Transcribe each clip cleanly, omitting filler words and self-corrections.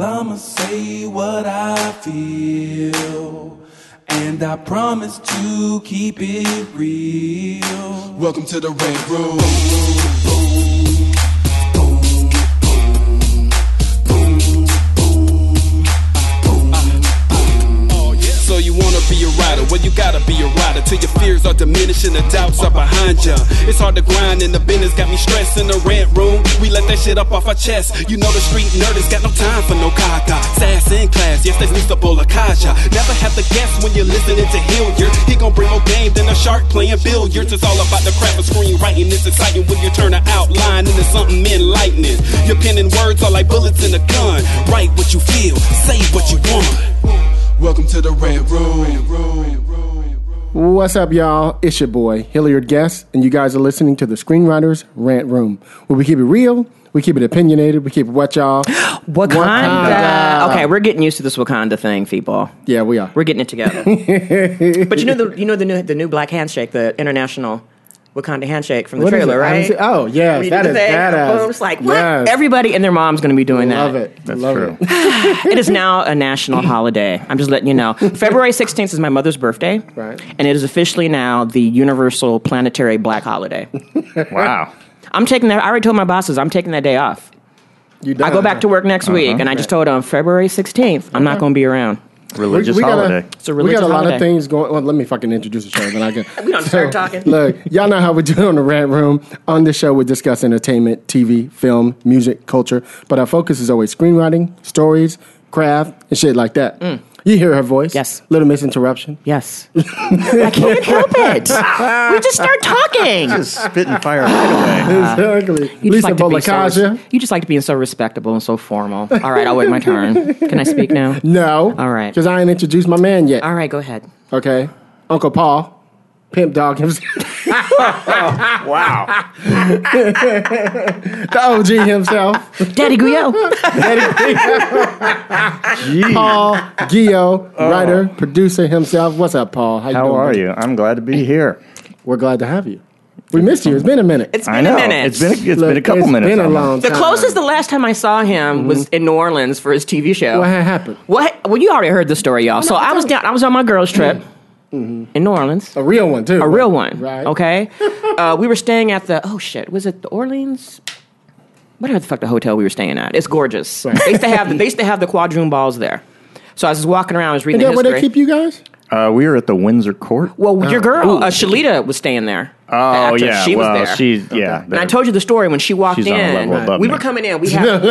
I'ma say what I feel, and I promise to keep it real. Welcome to the Rant Room. So you wanna be a rider, well you gotta be a rider till your fears are diminishing, the doubts are behind ya. It's hard to grind and the business got me stressed in the Rant Room. We let that shit up off our chest. You know the street nerd has got no time for no caca. Sass in class, yes that's Mr. Bolakaja. Never have to guess when you're listening to Hilliard. He gon' bring more game than a shark playing billiards. It's all about the craft of screenwriting. It's exciting when you turn an outline into something enlightening. Your pen and words are like bullets in a gun. Write what you feel, say what you want. Welcome to the Rant Room. What's up, y'all? It's your boy, Hilliard Guest, and you guys are listening to the Screenwriters Rant Room, where we keep it real, we keep it opinionated, we keep it what, y'all? Wakanda. Okay, we're getting used to this Wakanda thing, people. Yeah, we are. We're getting it together. But you know the new black handshake, the international Wakanda handshake from the trailer, right? Oh, yes, that is badass. Boom, it's like, what? Yes. Everybody and their mom's going to be doing that. Love it. That's Love true. it. It is now a national holiday. I'm just letting you know. February 16th is my mother's birthday. Right. And it is officially now the universal planetary black holiday. Wow. I'm taking that. I already told my bosses I'm taking that day off. I go back to work next week, and I just told them February 16th, I'm not going to be around. Religious holiday. It's a religious we got a lot holiday. of things going. Well, let me fucking introduce the show, then I can. We don't start talking. Look, y'all know how we do on the Rant Room. On this show, we discuss entertainment, TV, film, music, culture, but our focus is always screenwriting, stories, craft, and shit like that. You hear her voice. Yes. Little misinterruption. Yes. I can't help it. We just start talking. Just spitting fire right away. Exactly. You just Lisa Bolakaja. you just like to be so respectable and so formal. All right, I'll wait my turn. Can I speak now? No. All right. Because I ain't introduced my man yet. All right, go ahead. Okay. Uncle Paul. Pimp dog himself. Wow. The OG himself. Daddy Guyot. Paul Gio, writer, producer himself. What's up, Paul? How doing, are buddy? you? I'm glad to be here. We're glad to have you. We missed you. It's been a minute. It's I been know. a minute. It's been a couple minutes. It's been a long The time. closest the last time I saw him was in New Orleans for his TV show. What had happened? What? Well, you already heard the story, y'all. So I was on my girls' trip in New Orleans. A real one, too. A real one. Right. Okay. We were staying at was it the Orleans? Whatever the fuck the hotel we were staying at. It's gorgeous. Right. They used to have the quadroon balls there. So I was walking around, I was reading Is that the where history. they keep you guys? We were at the Windsor Court. Well, your girl, Shalita, was staying there. The Oh actress, yeah, she was well there. yeah. And I told you the story when she walked She's on a in. level above We me. were coming in. We had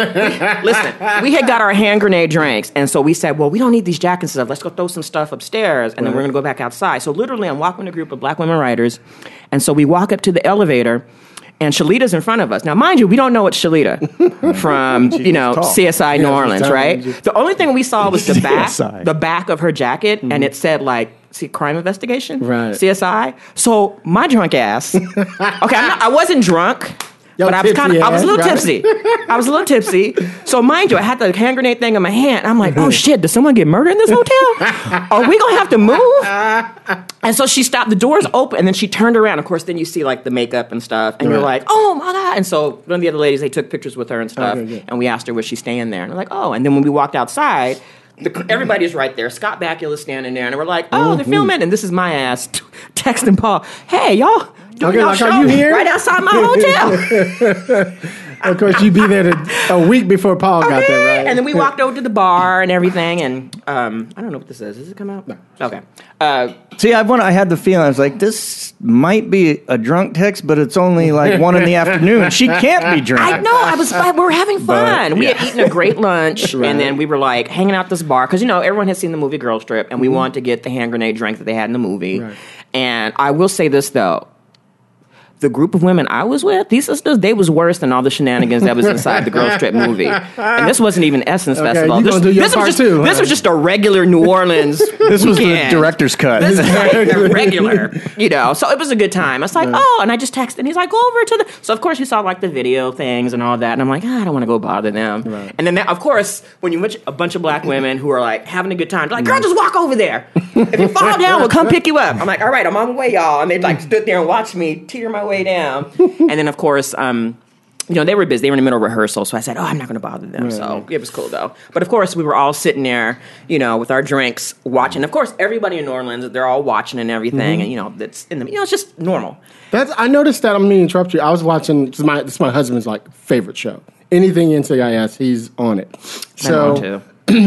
got our hand grenade drinks, and so we said, "Well, we don't need these jackets and stuff. Let's go throw some stuff upstairs, and then we're going to go back outside." So literally, I'm walking with a group of black women writers, and so we walk up to the elevator. And Shalita's in front of us. Now, mind you, we don't know it's Shalita from, CSI New Orleans, right? The only thing we saw was CSI. the back of her jacket, and it said, crime investigation? Right. CSI. So my drunk ass, I wasn't drunk. Yo, But I was tipsy I was a little ass, right? tipsy. I was a little tipsy. So mind you, I had the hand grenade thing in my hand. I'm like, oh shit, did someone get murdered in this hotel? Are we gonna have to move? And so she stopped, the doors open, and then she turned around. Of course, then you see the makeup and stuff, and you're like, oh my God. And so one of the other ladies, they took pictures with her and stuff, and we asked her was she staying there. And I'm like, oh. And then when we walked outside, everybody's right there. Scott Bakula's standing there, and we're like, oh, they're filming, and this is my ass texting Paul, hey, y'all. Okay, y'all like, are show you here? right outside my hotel. Of course, you be there a week before Paul got there, right? And then we walked over to the bar and everything, and I don't know what this is. Does it come out? No. Okay. See, I had the feeling I was like, this might be a drunk text, but it's only like 1 PM. She can't be drunk. I know. We were having fun. We yeah. had eaten a great lunch, and then we were hanging out at this bar because everyone had seen the movie Girls Trip, and we wanted to get the hand grenade drink that they had in the movie. Right. And I will say this though. The group of women I was with, these sisters, they was worse than all the shenanigans that was inside the Girls Trip movie. And this wasn't even Essence Festival. You gonna do your part too, This was just a regular New Orleans This was the director's cut. This is like regular, So it was a good time. I was like, and I just texted, and he's like, go over to the. So of course you saw the video things and all that, and I'm like, I don't want to go bother them. Right. And then of course when you meet a bunch of black women who are having a good time, they're like, girl, just walk over there. If you fall down, we'll come pick you up. I'm like, all right, I'm on my way, y'all. And they stood there and watched me tear my way down. And then of course, they were busy. They were in the middle of rehearsal, so I said, I'm not going to bother them. Right. So it was cool, though. But, of course, we were all sitting there, with our drinks, watching. Of course, everybody in New Orleans, they're all watching and everything, and, that's in the, it's just normal. I noticed that. I'm going to interrupt you. I was watching, this is my husband's, favorite show. Anything NCIS, he's on it. So, too.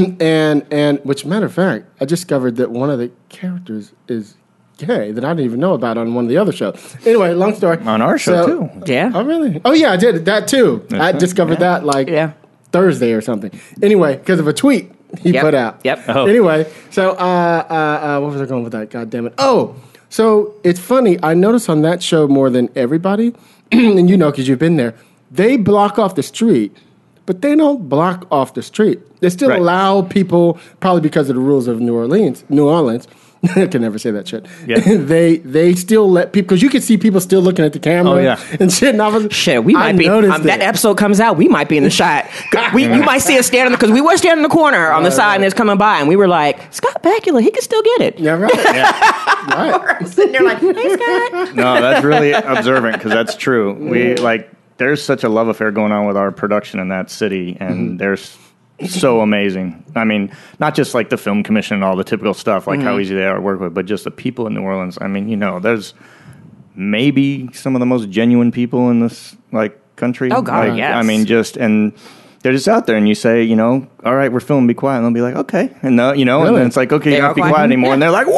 and which, matter of fact, I discovered that one of the characters is gay that I didn't even know about on one of the other shows. Anyway, long story. On our show, too. Yeah. Oh, really? Oh, yeah, I did. That, too. I discovered that, Thursday or something. Anyway, because of a tweet he put out. Yep. Oh. Anyway, so, what was I going with that? God damn it. Oh, so it's funny. I noticed on that show more than everybody, and because you've been there, they block off the street, but they don't block off the street. They still allow people, probably because of the rules of New Orleans, I can never say that shit. Yeah. They still let people, because you can see people still looking at the camera and shit. And I was, we might be. That episode comes out, we might be in the shot. You might see us standing, because we were standing in the corner on the side, and it's coming by, and we were like, Scott Bakula, he can still get it. Yeah, right. Right. We're sitting there like, hey, Scott. No, that's really observant, because that's true. We there's such a love affair going on with our production in that city, and there's so amazing. I mean, not just the film commission and all the typical stuff, how easy they are to work with, but just the people in New Orleans. I mean, there's maybe some of the most genuine people in this country. Oh God, yes. I mean, and they're just out there, and you say, all right, we're filming, be quiet, and they'll be like, okay, and Really? and then it's like, okay, you don't have to be quiet anymore, and they're like,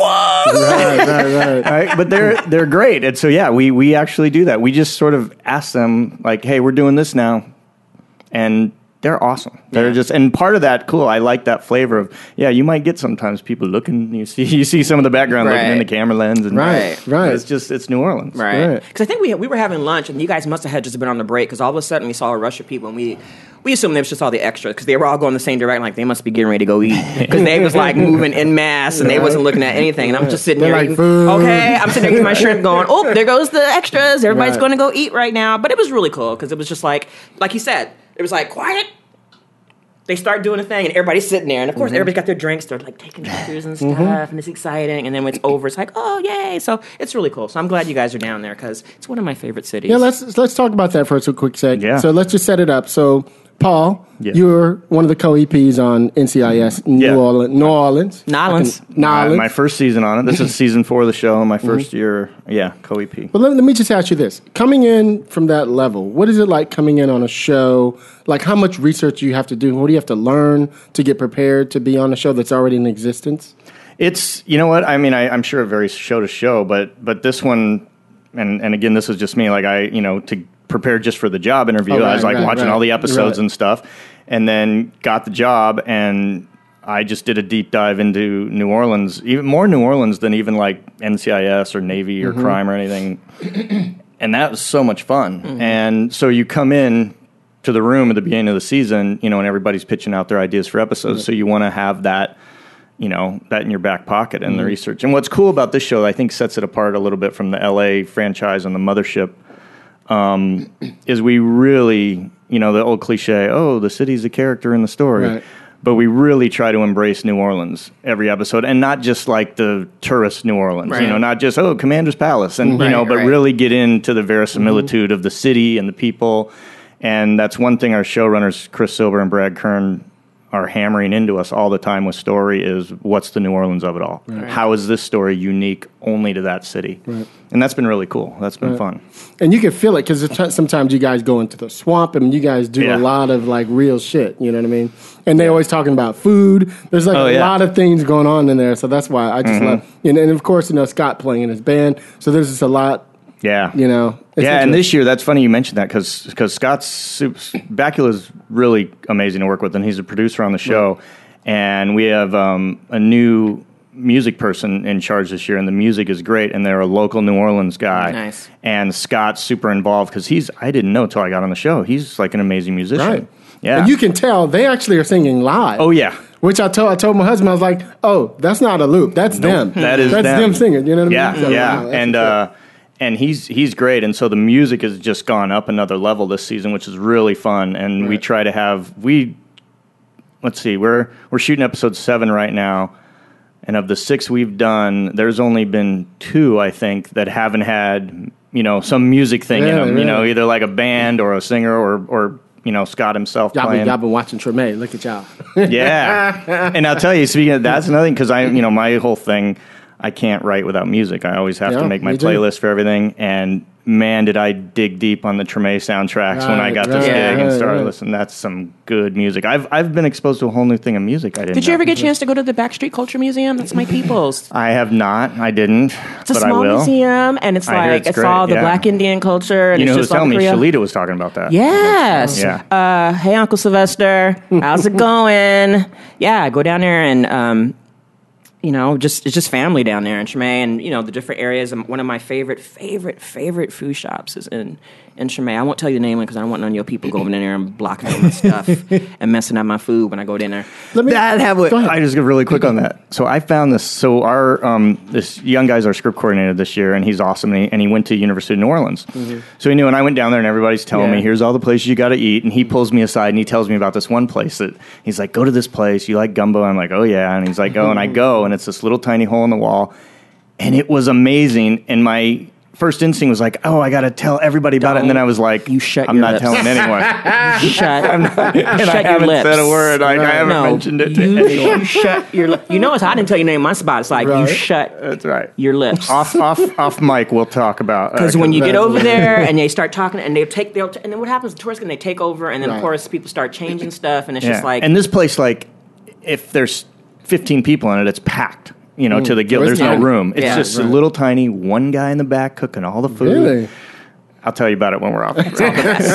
whoa, right. But they're great, and so we actually do that. We just sort of ask them hey, we're doing this now, and they're awesome. They're just, and part of that, cool. I like that flavor of, you might get sometimes people looking, you see some of the background looking in the camera lens. And Right. It's New Orleans. Right. Because I think we were having lunch, and you guys must have had just been on the break, because all of a sudden we saw a rush of people, and we assumed they was just all the extras, because they were all going the same direction, they must be getting ready to go eat. Because they was moving en masse, and they wasn't looking at anything, and I'm just sitting there eating. Food. Okay, I'm sitting there eating my shrimp going, oh, there goes the extras. Everybody's going to go eat right now. But it was really cool, because it was just like he said, it was quiet. They start doing a thing, and everybody's sitting there. And, of course, everybody's got their drinks. They're, taking pictures and stuff, and it's exciting. And then when it's over, it's oh, yay. So it's really cool. So I'm glad you guys are down there, because it's one of my favorite cities. Yeah, let's talk about that for a quick sec. Yeah. So let's just set it up. So, Paul, you're one of the co-EPs on NCIS New Orleans. My first season on it. This is season 4 of the show, my first year, co-EP. Well, let me just ask you this. Coming in from that level, what is it like coming in on a show? How much research do you have to do? What do you have to learn to get prepared to be on a show that's already in existence? It's, I mean, I'm sure it varies show to show, but this one, and again, this is just me, to prepare just for the job interview. I was watching all the episodes and stuff, and then got the job, and I just did a deep dive into New Orleans, even more New Orleans than even NCIS or Navy or crime or anything. And that was so much fun. And so you come in to the room at the beginning of the season, and everybody's pitching out their ideas for episodes. So you want to have that, that in your back pocket and the research. And what's cool about this show, I think sets it apart a little bit from the LA franchise and the mothership, is we really, the old cliche, the city's a character in the story. Right. But we really try to embrace New Orleans every episode, and not just the tourist New Orleans, not just, Commander's Palace, and, but really get into the verisimilitude of the city and the people. And that's one thing our showrunners, Chris Silber and Brad Kern, are hammering into us all the time with story is what's the New Orleans of it all? Right. How is this story unique only to that city? Right. And that's been really cool. That's been fun. And you can feel it because sometimes you guys go into the swamp and you guys do a lot of real shit. You know what I mean? And they're always talking about food. There's a lot of things going on in there. So that's why I just love. And of course, Scott playing in his band. So there's just a lot. Yeah. Yeah, and this year, that's funny you mentioned that because Bakula's really amazing to work with, and he's a producer on the show. Right. And we have a new music person in charge this year, and the music is great, and they're a local New Orleans guy. Nice. And Scott's super involved because I didn't know until I got on the show, he's an amazing musician. Right. Yeah. And you can tell they actually are singing live. Oh, yeah. Which I told my husband, I was like, oh, that's not a loop. That's them. That's them singing. You know what I mean? Yeah. And he's great, and so the music has just gone up another level this season, which is really fun. And we try to have let's see, we're shooting episode 7 right now, and of the 6 we've done, there's only been 2, I think, that haven't had some music thing in them, either like a band or a singer or Scott himself playing. Y'all been watching Treme. Look at y'all. Yeah. And I'll tell you, speaking of that's another thing, because my whole thing, I can't write without music. I always have to make my playlist for everything. And man, did I dig deep on the Treme soundtracks when I got this gig and started listening. That's some good music. I've been exposed to a whole new thing of music I didn't Did you know. ever get a chance to go to the Backstreet Culture Museum? That's my people's. I have not. I didn't. It's a but small I will. museum, and it's like it's all the Black Indian culture. And You know it's who's just all telling me? Korea. Shalita was talking about that. Yes. Yeah. Hey, Uncle Sylvester. How's it going? Yeah, go down there and it's just family down there in Treme, and the different areas. And one of my favorite food shops is in Treme. I won't tell you the name because I don't want none of your people going in there and blocking all my stuff and messing up my food when I go in there. I just get really quick on that. So I found this. So our this young guy's our script coordinator this year, and he's awesome. And he went to University of New Orleans, so he knew. And I went down there, and everybody's telling me, "Here's all the places you got to eat." And he pulls me aside and he tells me about this one place that he's like, "Go to this place. You like gumbo?" I'm like, "Oh yeah." And he's like, "Go," and I go, and it's this little tiny hole in the wall, and it was amazing. And my first instinct was like, "Oh, I got to tell everybody about it." And then I was like, I'm not telling anyone." I'm not. And Shut I your haven't lips. said a word. I haven't mentioned it to anyone. You shut your lips. It's I didn't tell you the name of my spot. It's like you shut. That's right. Your lips. Off mic, we'll talk about. Because when you get over there and they start talking, and and then what happens? The tourists and they take over, and then of course people start changing stuff, and it's just like. And this place, like, if there's 15 people in it, it's packed. To the gill. There's no room. It's just a little tiny one guy in the back cooking all the food. Really? I'll tell you about it when we're off. It's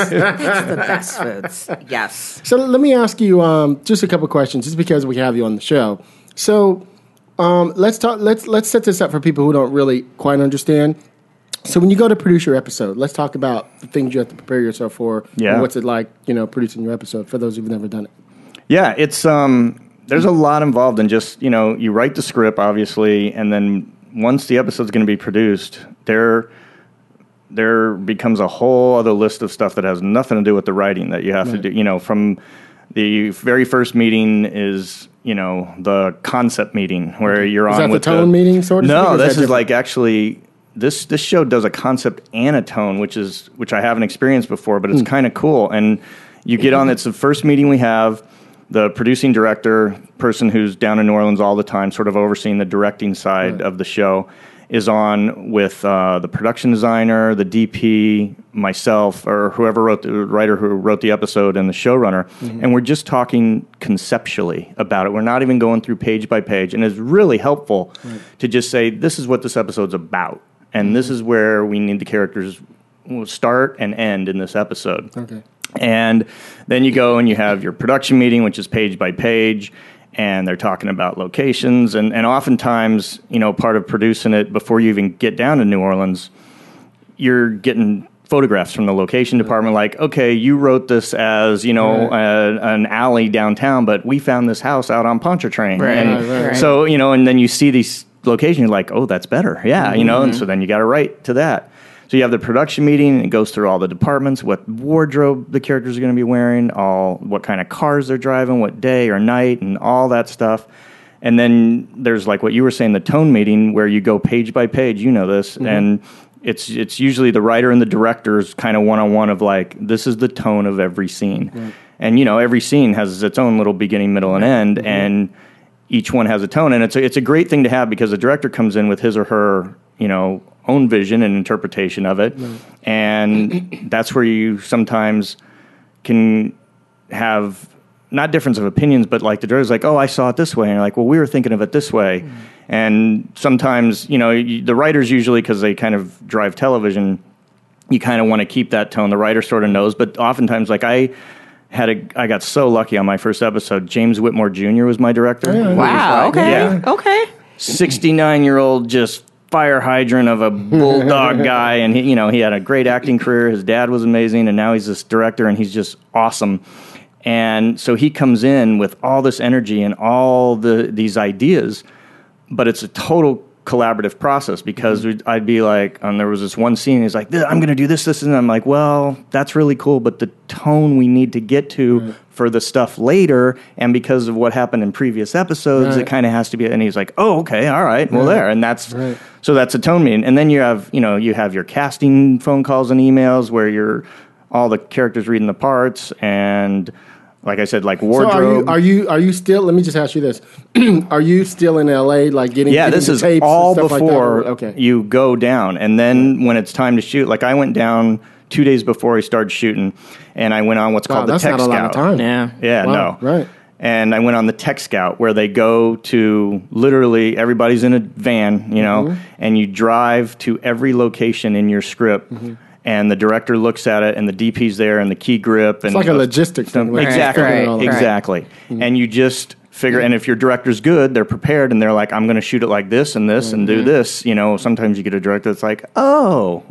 the best foods. Yes. So let me ask you just a couple questions, just because we have you on the show. So let's talk. Let's set this up for people who don't really quite understand. So when you go to produce your episode, let's talk about the things you have to prepare yourself for. Yeah. And what's it like, producing your episode for those who've never done it? Yeah, it's there's a lot involved in just you write the script obviously, and then once the episode's going to be produced, there becomes a whole other list of stuff that has nothing to do with the writing that you have to do. From the very first meeting is the concept meeting where you're on. Is that with the tone meeting sort of? No, this is like actually. This show does a concept and a tone, which I haven't experienced before, but it's kind of cool. And you get on. It's the first meeting we have. The producing director, person who's down in New Orleans all the time, sort of overseeing the directing side of the show, is on with the production designer, the DP, myself, or whoever wrote the writer who wrote the episode, and the showrunner. And we're just talking conceptually about it. We're not even going through page by page. And it's really helpful to just say, this is what this episode's about. And this is where we need the characters start and end in this episode. Okay. And then you go and you have your production meeting, which is page by page, and they're talking about locations. And oftentimes, part of producing it, before you even get down to New Orleans, you're getting photographs from the location department, like, okay, you wrote this as, an alley downtown, but we found this house out on Pontchartrain. Right. So, and then you see these locations, you're like, oh, that's better. Yeah, and so then you got to write to that. So you have the production meeting, and it goes through all the departments, what wardrobe the characters are going to be wearing, what kind of cars they're driving, what day or night, and all that stuff. And then there's, like what you were saying, the tone meeting, where you go page by page, this, and it's usually the writer and the director's kind of one-on-one of like, this is the tone of every scene. Right. And, every scene has its own little beginning, middle, and end, and each one has a tone. And it's a great thing to have, because the director comes in with his or her, own vision and interpretation of it. And that's where you sometimes can have not difference of opinions, but like the director's like, oh, I saw it this way. And you're like, well, we were thinking of it this way. And sometimes, the writers usually, because they kind of drive television, you kind of want to keep that tone. The writer sort of knows, but oftentimes, like I got so lucky on my first episode. James Whitmore Jr. was my director. Wow. Okay. Yeah. Okay. 69-year-old, just fire hydrant of a bulldog guy, and he had a great acting career. His dad was amazing, and now he's this director, and he's just awesome. And so he comes in with all this energy and all these ideas, but it's a total collaborative process because I'd be like, there was this one scene, he's like, I'm going to do this, and I'm like, well, that's really cool, but the tone we need to get to for the stuff later, and because of what happened in previous episodes, it kind of has to be, and he's like, oh, okay, all right, well, there, and that's, so that's a tone meeting, and then you have your casting phone calls and emails where all the characters reading the parts, and like I said, like wardrobe. So are you still? Let me just ask you this: are you still in LA? Like getting this the is tapes all and stuff before like that? you go down, and then when it's time to shoot, like I went down 2 days before we started shooting, and I went on what's called the Tech Scout. That's not a lot of time. Yeah, wow, no, right. And I went on the Tech Scout where they go to literally everybody's in a van, and you drive to every location in your script. And the director looks at it, and the DP's there, and the key grip. It's like a logistics thing. Exactly. And you just figure, and if your director's good, they're prepared, and they're like, I'm going to shoot it like this and this and do this. Sometimes you get a director that's like, oh.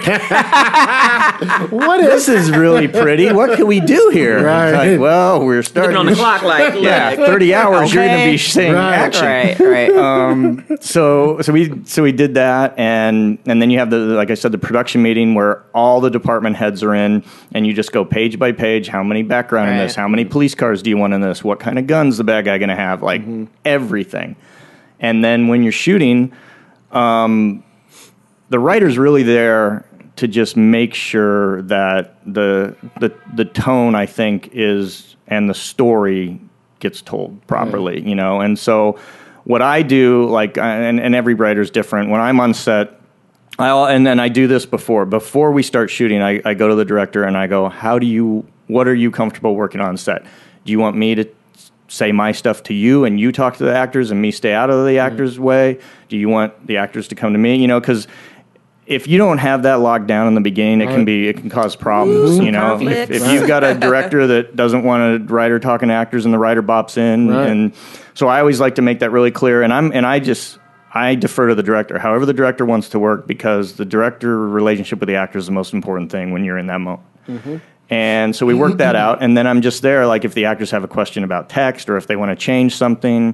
This is really pretty. What can we do here? Right. Like, well, we're starting. Looking on the clock like, 30 hours, you're going to be saying action. Right. So we did that, and then you have like I said, the production meeting where all the department heads are in, and you just go page by page. How many background in this? How many police cars do you want in this? What kind of guns the bad guy going to have? Like everything. And then when you're shooting, the writer's really there to just make sure that the tone, I think, is, and the story gets told properly, And so what I do, like, and every writer's different. When I'm on set, and then I do this before we start shooting, I go to the director and I go, what are you comfortable working on set? Do you want me to say my stuff to you and you talk to the actors and me stay out of the actors' way? Do you want the actors to come to me? Because if you don't have that locked down in the beginning, it can cause problems. If you've got a director that doesn't want a writer talking to actors and the writer bops in, and so I always like to make that really clear. And I defer to the director, however the director wants to work, because the director relationship with the actor is the most important thing when you're in that moment. And so we work that out, and then I'm just there, like if the actors have a question about text or if they want to change something,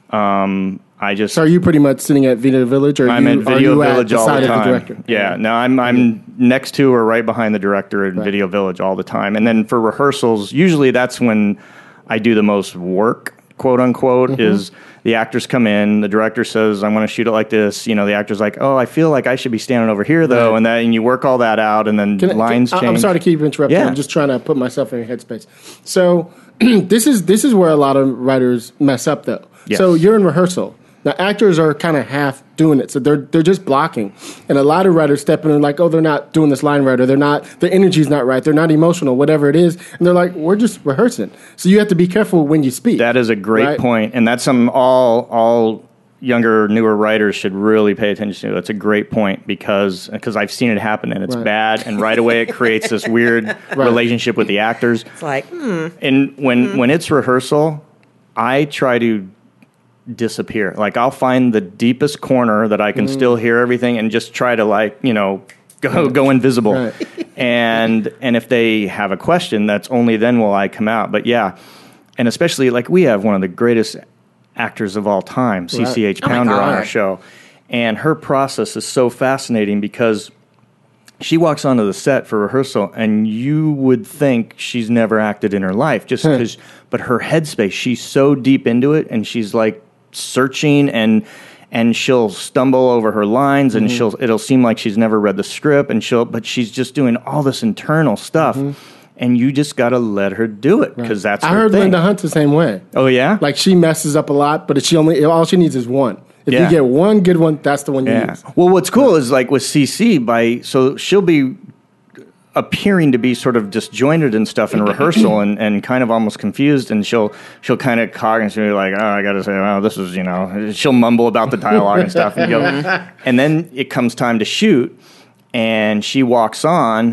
So are you pretty much sitting at Video Village, or I'm at Video Village all the time. The director? Yeah, no, I'm next to or right behind the director at Video Village all the time. And then for rehearsals, usually that's when I do the most work, quote unquote, is the actors come in, the director says, I want to shoot it like this. The actor's like, oh, I feel like I should be standing over here, though. And you work all that out, and then lines change. I'm sorry to keep interrupting. Yeah. I'm just trying to put myself in your headspace. So this is where a lot of writers mess up, though. Yes. So you're in rehearsal. Now, actors are kind of half doing it, so they're just blocking. And a lot of writers step in and like, oh, they're not doing this line right, or their energy's not right, they're not emotional, whatever it is. And they're like, we're just rehearsing. So you have to be careful when you speak. That is a great point, and that's something all younger, newer writers should really pay attention to. That's a great point because I've seen it happen, and it's bad, and right away it creates this weird relationship with the actors. It's like, And when it's rehearsal, I try to disappear. Like I'll find the deepest corner that I can still hear everything and just try to go invisible. Right. And if they have a question, that's only then will I come out. But yeah, and especially like we have one of the greatest actors of all time, CCH Pounder, on our show. And her process is so fascinating because she walks onto the set for rehearsal, and you would think she's never acted in her life, just because. But her headspace, she's so deep into it, and she's like searching, and she'll stumble over her lines, and it'll seem like she's never read the script, but she's just doing all this internal stuff. And you just got to let her do it because that's her thing. I heard Linda Hunt the same way. Oh yeah, like she messes up a lot, but all she needs is one. If you get one good one, that's the one you use. Well, what's cool is like with CC, so she'll be appearing to be sort of disjointed and stuff in rehearsal and kind of almost confused, and she'll kind of cog and she'll be like, oh, I got to say, oh, this is, she'll mumble about the dialogue and stuff. And then it comes time to shoot, and she walks on,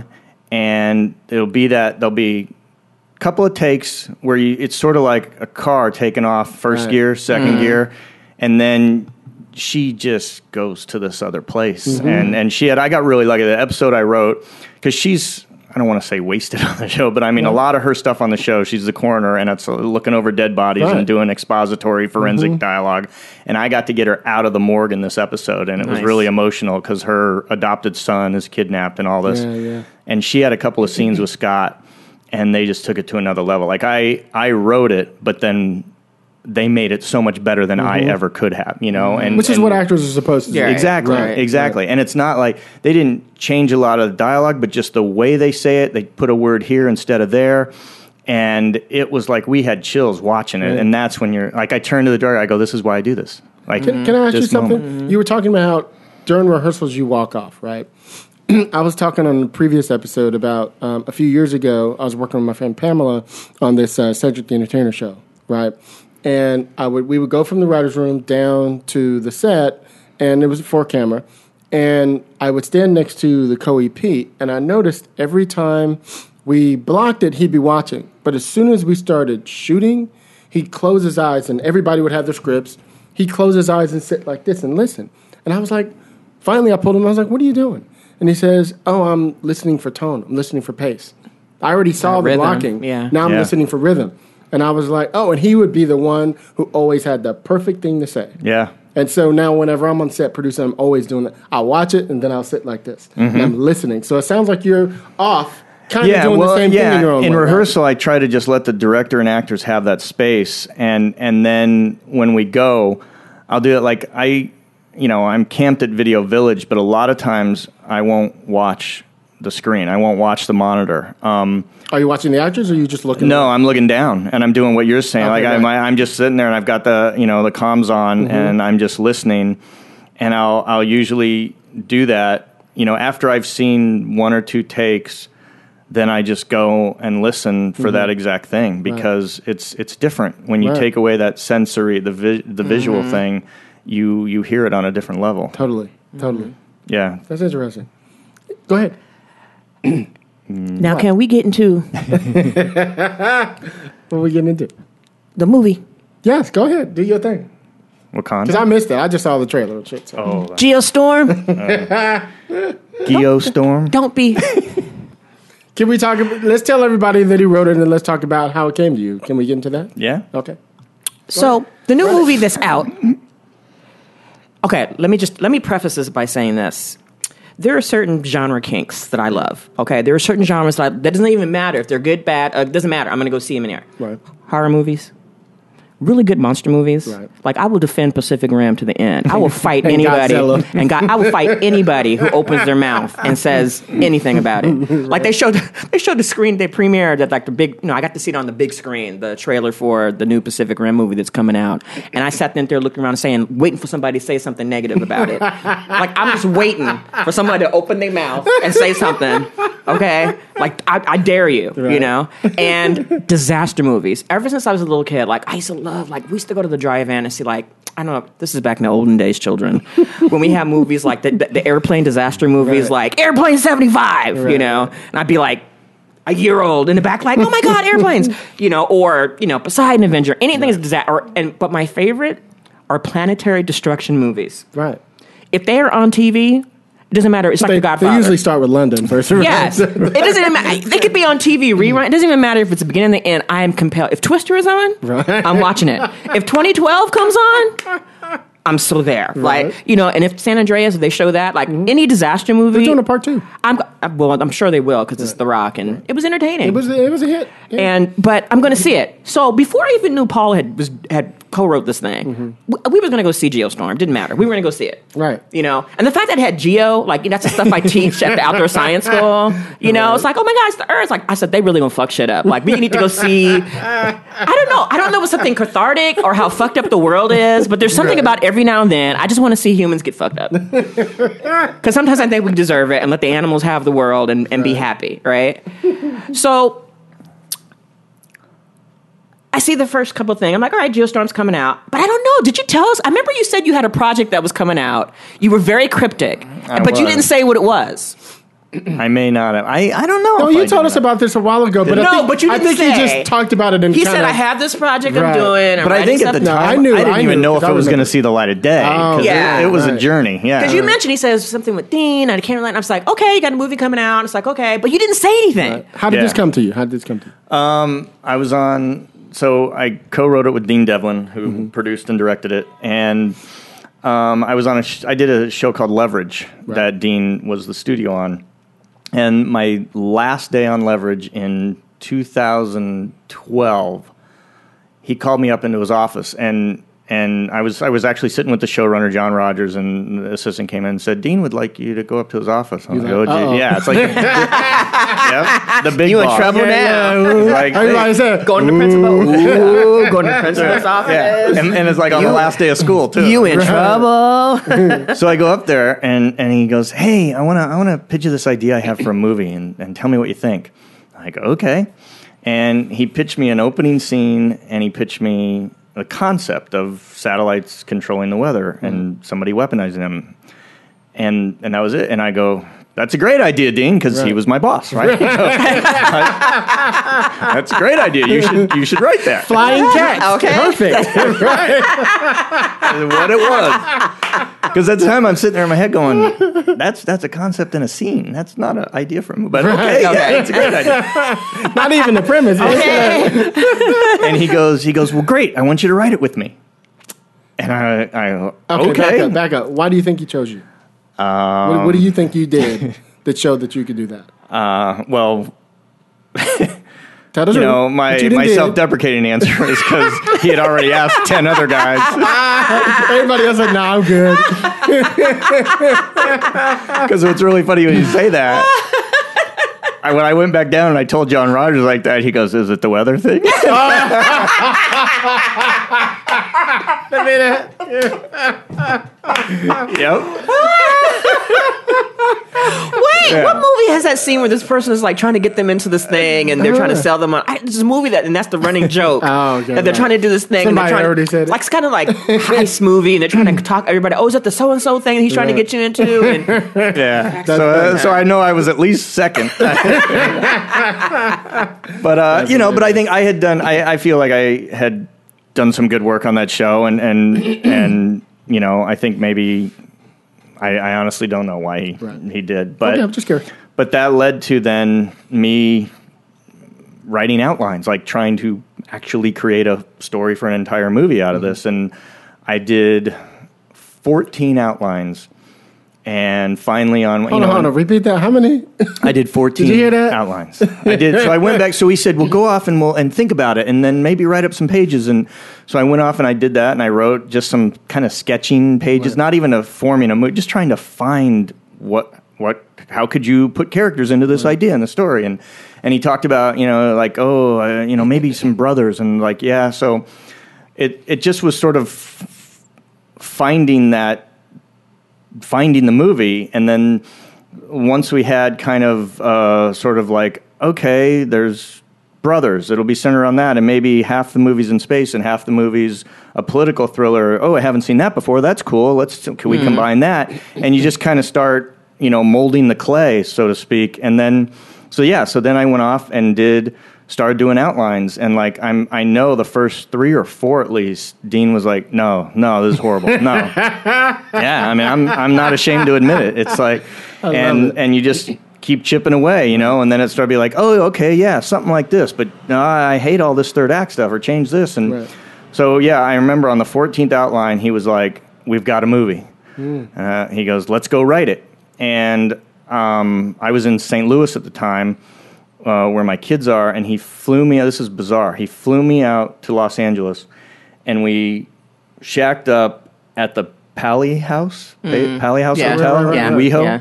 and there'll be a couple of takes where it's sort of like a car taking off first gear, second gear, and then she just goes to this other place. And I got really lucky. The episode I wrote, because don't want to say wasted on the show, but I mean, a lot of her stuff on the show, she's the coroner, and it's looking over dead bodies and doing expository forensic dialogue. And I got to get her out of the morgue in this episode, and it was really emotional because her adopted son is kidnapped and all this. And she had a couple of scenes with Scott, and they just took it to another level. Like, I wrote it, but then they made it so much better than I ever could have, you know? And which is what actors are supposed to do. Exactly, exactly. And it's not like, they didn't change a lot of the dialogue, but just the way they say it, they put a word here instead of there. And it was like we had chills watching it. And that's when you're, like, I turned to the director, I go, this is why I do this. Like, can I ask you something? You were talking about how during rehearsals you walk off, right? I was talking on a previous episode about a few years ago, I was working with my friend Pamela on this Cedric the Entertainer show, right? And we would go from the writer's room down to the set, and it was a 4-camera, and I would stand next to the co-EP, and I noticed every time we blocked it, he'd be watching. But as soon as we started shooting, he'd close his eyes, and everybody would have their scripts. He'd close his eyes and sit like this and listen. And I was like, finally I pulled him, I was like, what are you doing? And he says, oh, I'm listening for tone. I'm listening for pace. I already saw the blocking. Yeah. Now I'm listening for rhythm. And I was like, oh, and he would be the one who always had the perfect thing to say. Yeah. And so now whenever I'm on set producing, I'm always doing that. I'll watch it, and then I'll sit like this. And I'm listening. So it sounds like you're off, kind of doing the same thing in your own way. In rehearsal, I try to just let the director and actors have that space. And then when we go, I'll do it like I'm camped at Video Village, but a lot of times I won't watch the screen. I won't watch the monitor. Are you watching the actors, or are you just looking? No, I'm looking down, and I'm doing what you're saying. Okay, I'm just sitting there, and I've got the comms on, and I'm just listening. And I'll usually do that. After I've seen 1 or 2 takes, then I just go and listen for that exact thing, because it's different when you take away that sensory, the visual thing. You hear it on a different level. Totally. Yeah, That's interesting. Go ahead. Now, can we get into What are we getting into? the movie? Yes, go ahead. Do your thing. Wakanda. Because I missed it. I just saw the trailer and shit. So. Geostorm? Geostorm. Don't be. Can we talk? Let's tell everybody that he wrote it, and let's talk about how it came to you. Can we get into that? Yeah. Okay. So, the new movie that's out. Okay, let me preface this by saying this. There are certain genre kinks that I love. Okay, there are certain genres that doesn't even matter if they're good, bad. It doesn't matter. I'm going to go see them in there. Right. Horror movies, really good monster movies. Right. Like, I will defend Pacific Rim to the end. I will fight anybody, Godzilla. I will fight anybody who opens their mouth and says anything about it. Like, they showed the screen they premiered at, like, the big. I got to see it on the big screen, the trailer for the new Pacific Rim movie that's coming out, and I sat there looking around and waiting for somebody to say something negative about it. Like, I'm just waiting for somebody to open their mouth and say something. Okay, like, I dare you, Right. And disaster movies. Ever since I was a little kid, like, I used to love, like, we used to go to the drive-in and see, like, I don't know, this is back in the olden days, children, when we have movies like the airplane disaster movies, like Airplane 75, and I'd be like a year old in the back, like, oh my God, airplanes, or Poseidon Avenger, anything is disaster. But my favorite are planetary destruction movies. Right. If they are on TV, it doesn't matter. It's like The Godfather. They usually start with London first. Yes. It doesn't even matter. They could be on TV rerun. It doesn't even matter if it's the beginning or the end. I am compelled. If Twister is on, I'm watching it. If 2012 comes on, I'm still there. Right. Like, and if San Andreas, if they show that, like any disaster movie. They're doing a part 2. I'm sure they will, because it's The Rock, and it was entertaining. It was a hit. Yeah. But I'm going to see it. So before I even knew Paul had co-wrote this thing, we were going to go see Geostorm. Didn't matter. We were going to go see it. Right. And the fact that it had Geo, like, that's the stuff I teach at the outdoor science school. It's like, oh my God, it's the Earth. Like, I said, they really going to fuck shit up. Like, we need to go see. I don't know if it's something cathartic or how fucked up the world is, but there's something about every now and then, I just want to see humans get fucked up. Because sometimes I think we deserve it, and let the animals have the world and be happy, right? So I see the first couple of things. I'm like, all right, Geostorm's coming out. But I don't know. Did you tell us? I remember you said you had a project that was coming out. You were very cryptic. But you didn't say what it was. I may not have. I don't know. No, you told us about this a while ago, but but you I didn't think you say. just talked about it. He said, "I have this project I'm doing." But I think at the time, I didn't even know if it was going to see the light of day. Oh, yeah. It was a journey. Yeah, Because you mentioned he says something with Dean, and I can't relate. And I was like, "Okay, you got a movie coming out." And it's like, "Okay," but you didn't say anything. How did this come to you? How did this come to you? I was on. So I co-wrote it with Dean Devlin, who produced and directed it, and I was on I did a show called Leverage that Dean was the studio on, and my last day on Leverage in 2012, he called me up into his office, and I was actually sitting with the showrunner John Rogers, and the assistant came in and said, "Dean would like you to go up to his office." I was like, "Oh, gee." Yeah, it's like the big You in boss. trouble now? He's like, Everybody said, Going to the principal. Ooh, going to the principal's office. yeah, and it's like on the last day of school too. You in trouble? So I go up there, and he goes, "Hey, I wanna pitch you this idea I have for a movie, and tell me what you think." I go, "Okay," and he pitched me an opening scene, and he pitched me the concept of satellites controlling the weather and somebody weaponizing them, and that was it. And I go, "That's a great idea, Dean," because he was my boss, right? That's a great idea. You should write that. Flying cats. Okay. Perfect. What it was. Because at the time I'm sitting there in my head going, that's a concept in a scene. That's not an idea for a movie. But okay, yeah, it's a great idea. Not even the premise. And he goes, "Well, great. I want you to write it with me." And I okay. Back up. Why do you think he chose you? What do you think you did that showed that you could do that? Well, Tell the you truth. know, What my you done did. self-deprecating answer is because he had already asked 10 other guys. Everybody else said, "Nah, I'm good." Because it's really funny when you say that. When I went back down and I told John Rogers like that, he goes, "Is it the weather thing?" Yep. Wait, what movie has that scene where this person is like trying to get them into this thing and they're trying to sell them on? It's a movie and that's the running joke. Oh, okay, that they're right. trying to do this thing. Somebody and they're trying, already said it. Like, it's kind of like heist movie, and they're trying to talk everybody. Oh, is that the so and so thing he's trying to get you into? And Yeah. So I know I was at least second. But but I think I had done. I feel like I had done some good work on that show, and I think maybe I honestly don't know why he did, but Okay, I'm just curious. But that led to then me writing outlines, like trying to actually create a story for an entire movie out of this, and I did 14 outlines. And finally on... Hold on. Repeat that. How many? I did 14 Did you hear that? outlines. I did. So I went back. So he said, "Well, go off and think about it, and then maybe write up some pages." And so I went off and I did that, and I wrote just some kind of sketching pages, not even forming a movie, just trying to find how could you put characters into this idea in the story. And he talked about, maybe some brothers, and like, yeah. So it just was sort of finding the movie, and then once we had kind of sort of like, okay, there's brothers, it'll be centered on that, and maybe half the movie's in space and half the movie's a political thriller. Oh, I haven't seen that before. That's cool. Can we combine that? And you just kind of start, molding the clay, so to speak. And then, so then I went off and started doing outlines, and like I know the first 3 or 4 at least, Dean was like, no, this is horrible. No. Yeah, I mean, I'm not ashamed to admit it. It's like, and you just keep chipping away, and then it started to be like, oh, okay, yeah, something like this, but no, I hate all this third act stuff, or change this. And so, yeah, I remember on the 14th outline, he was like, "We've got a movie." He goes, "Let's go write it." And I was in St. Louis at the time, where my kids are, and he flew me. This is bizarre. He flew me out to Los Angeles, and we shacked up at the Pally House, Pally House Hotel in WeHo. Yeah.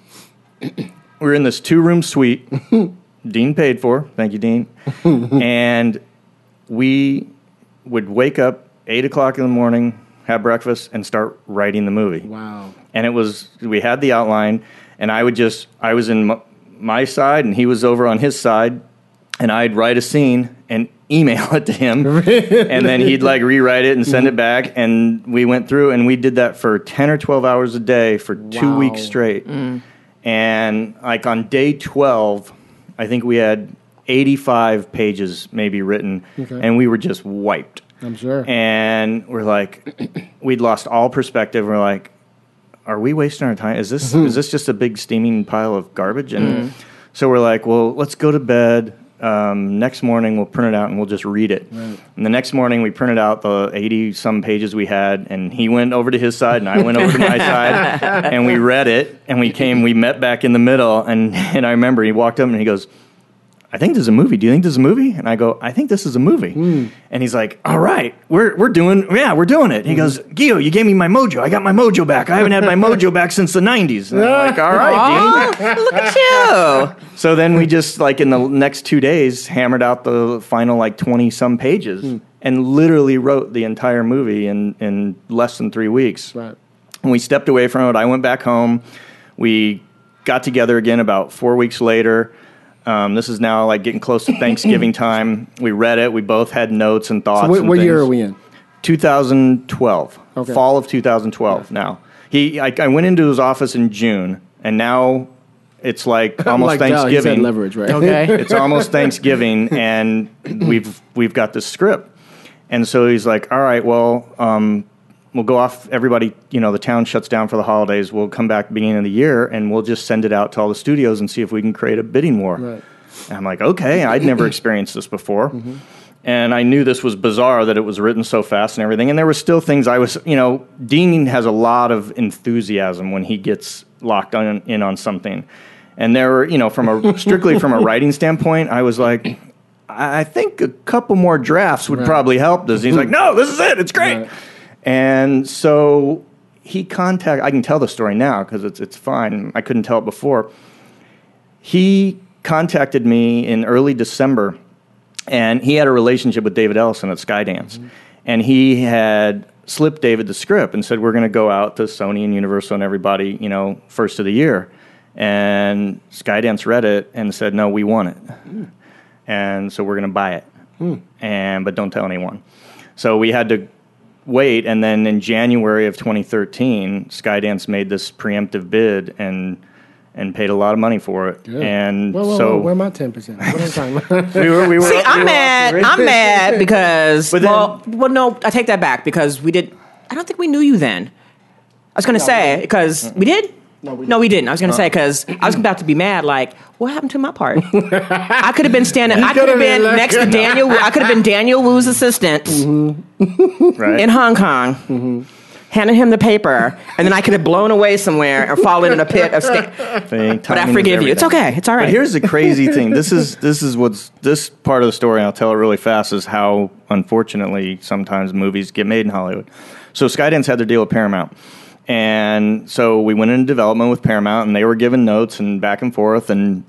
We were in this 2-room suite. Dean paid for. Thank you, Dean. And we would wake up 8 o'clock in the morning, have breakfast, and start writing the movie. Wow. And we had the outline, and I was in my side, and he was over on his side, and I'd write a scene and email it to him, and then he'd like rewrite it and send it back, and we went through, and we did that for 10 or 12 hours a day for 2 weeks straight. And like on day 12, I think we had 85 pages maybe written, and we were just wiped. I'm sure. And we're like, we'd lost all perspective. We're like, are we wasting our time? Is this just a big steaming pile of garbage? And so we're like, well, let's go to bed. Next morning we'll print it out and we'll just read it. Right. And the next morning we printed out the 80-some pages we had, and he went over to his side and I went over to my side, and we read it, and we met back in the middle, and I remember he walked up and he goes, I think this is a movie. Do you think this is a movie? And I go, I think this is a movie. And he's like, all right, we're doing it. He goes, Gio, you gave me my mojo. I got my mojo back. I haven't had my mojo back since the 90s. And I'm like, all right, Dean. Look at you. So then we just, like, in the next 2 days, hammered out the final, like, 20-some pages and literally wrote the entire movie in less than 3 weeks. Right. And we stepped away from it. I went back home. We got together again about 4 weeks later. This is now like getting close to Thanksgiving time. We read it. We both had notes and thoughts. So what year are we in? 2012. Okay. Fall of 2012 now. I went into his office in June, and now it's like almost like Thanksgiving. He said leverage, right? Okay. It's almost Thanksgiving, and we've got this script. And so he's like, all right, well, we'll go off. Everybody, the town shuts down for the holidays. We'll come back beginning of the year, and we'll just send it out to all the studios and see if we can create a bidding war. Right. And I'm like, okay, I'd never experienced this before. And I knew this was bizarre that it was written so fast and everything. And there were still things Dean has a lot of enthusiasm when he gets locked in on something. And there were, strictly from a writing standpoint, I was like, I think a couple more drafts would probably help this. And he's like, no, this is it. It's great. Right. And so I can tell the story now because it's fine. I couldn't tell it before. He contacted me in early December, and he had a relationship with David Ellison at Skydance. And he had slipped David the script and said, we're going to go out to Sony and Universal and everybody, first of the year. And Skydance read it and said, no, we want it. And so we're going to buy it. But don't tell anyone. So we had to wait, and then in January of 2013, Skydance made this preemptive bid and paid a lot and for it. Good. And whoa, where my 10%? What am I talking about? See, I'm mad because no, I take that back because I don't think we knew you then. I was going to say because we did. No, we didn't. I was going to say because I was about to be mad. Like, what happened to my part? I could have been standing. I could have been next to Daniel. I could have been Daniel Wu's assistant in Hong Kong, handing him the paper, and then I could have blown away somewhere or fallen in a pit of. But I forgive you. It's okay. It's all right. But here's the crazy thing. This is what's this part of the story. I'll tell it really fast. Is how unfortunately sometimes movies get made in Hollywood. So Skydance had their deal with Paramount. And so we went into development with Paramount, and they were giving notes and back and forth. And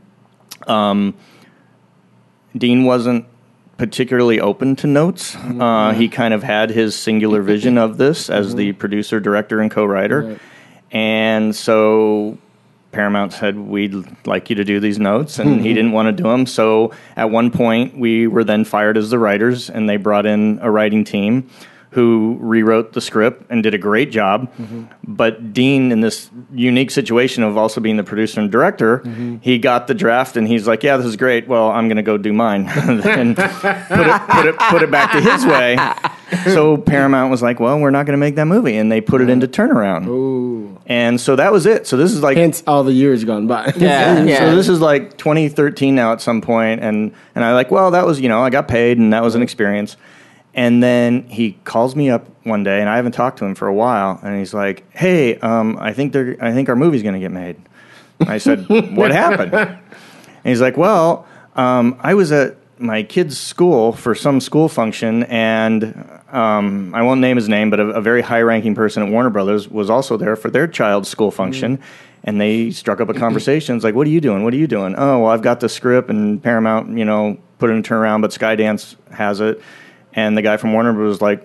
Dean wasn't particularly open to notes. He kind of had his singular vision of this as the producer, director, and co-writer. Right. And so Paramount said, we'd like you to do these notes, and he didn't want to do them. So at one point, we were then fired as the writers, and they brought in a writing team who rewrote the script and did a great job. But Dean, in this unique situation of also being the producer and director, he got the draft and he's like, yeah, this is great. Well, I'm going to go do mine and put it back to his way. So Paramount was like, well, we're not going to make that movie. And they put it into Turnaround. Ooh. And so that was it. So this is like... Hence all the years gone by. Yeah. So this is like 2013 now at some point. And I like, well, that was, I got paid and that was an experience. And then he calls me up one day, and I haven't talked to him for a while. And he's like, "Hey, I think our movie's going to get made." I said, "What happened?" And he's like, "Well, I was at my kid's school for some school function, and I won't name his name, but a very high-ranking person at Warner Brothers was also there for their child's school function." And they struck up a conversation. It's like, what are you doing? What are you doing? Oh, well, I've got the script, and Paramount, put it in Turnaround, but Skydance has it. And the guy from Warner was like,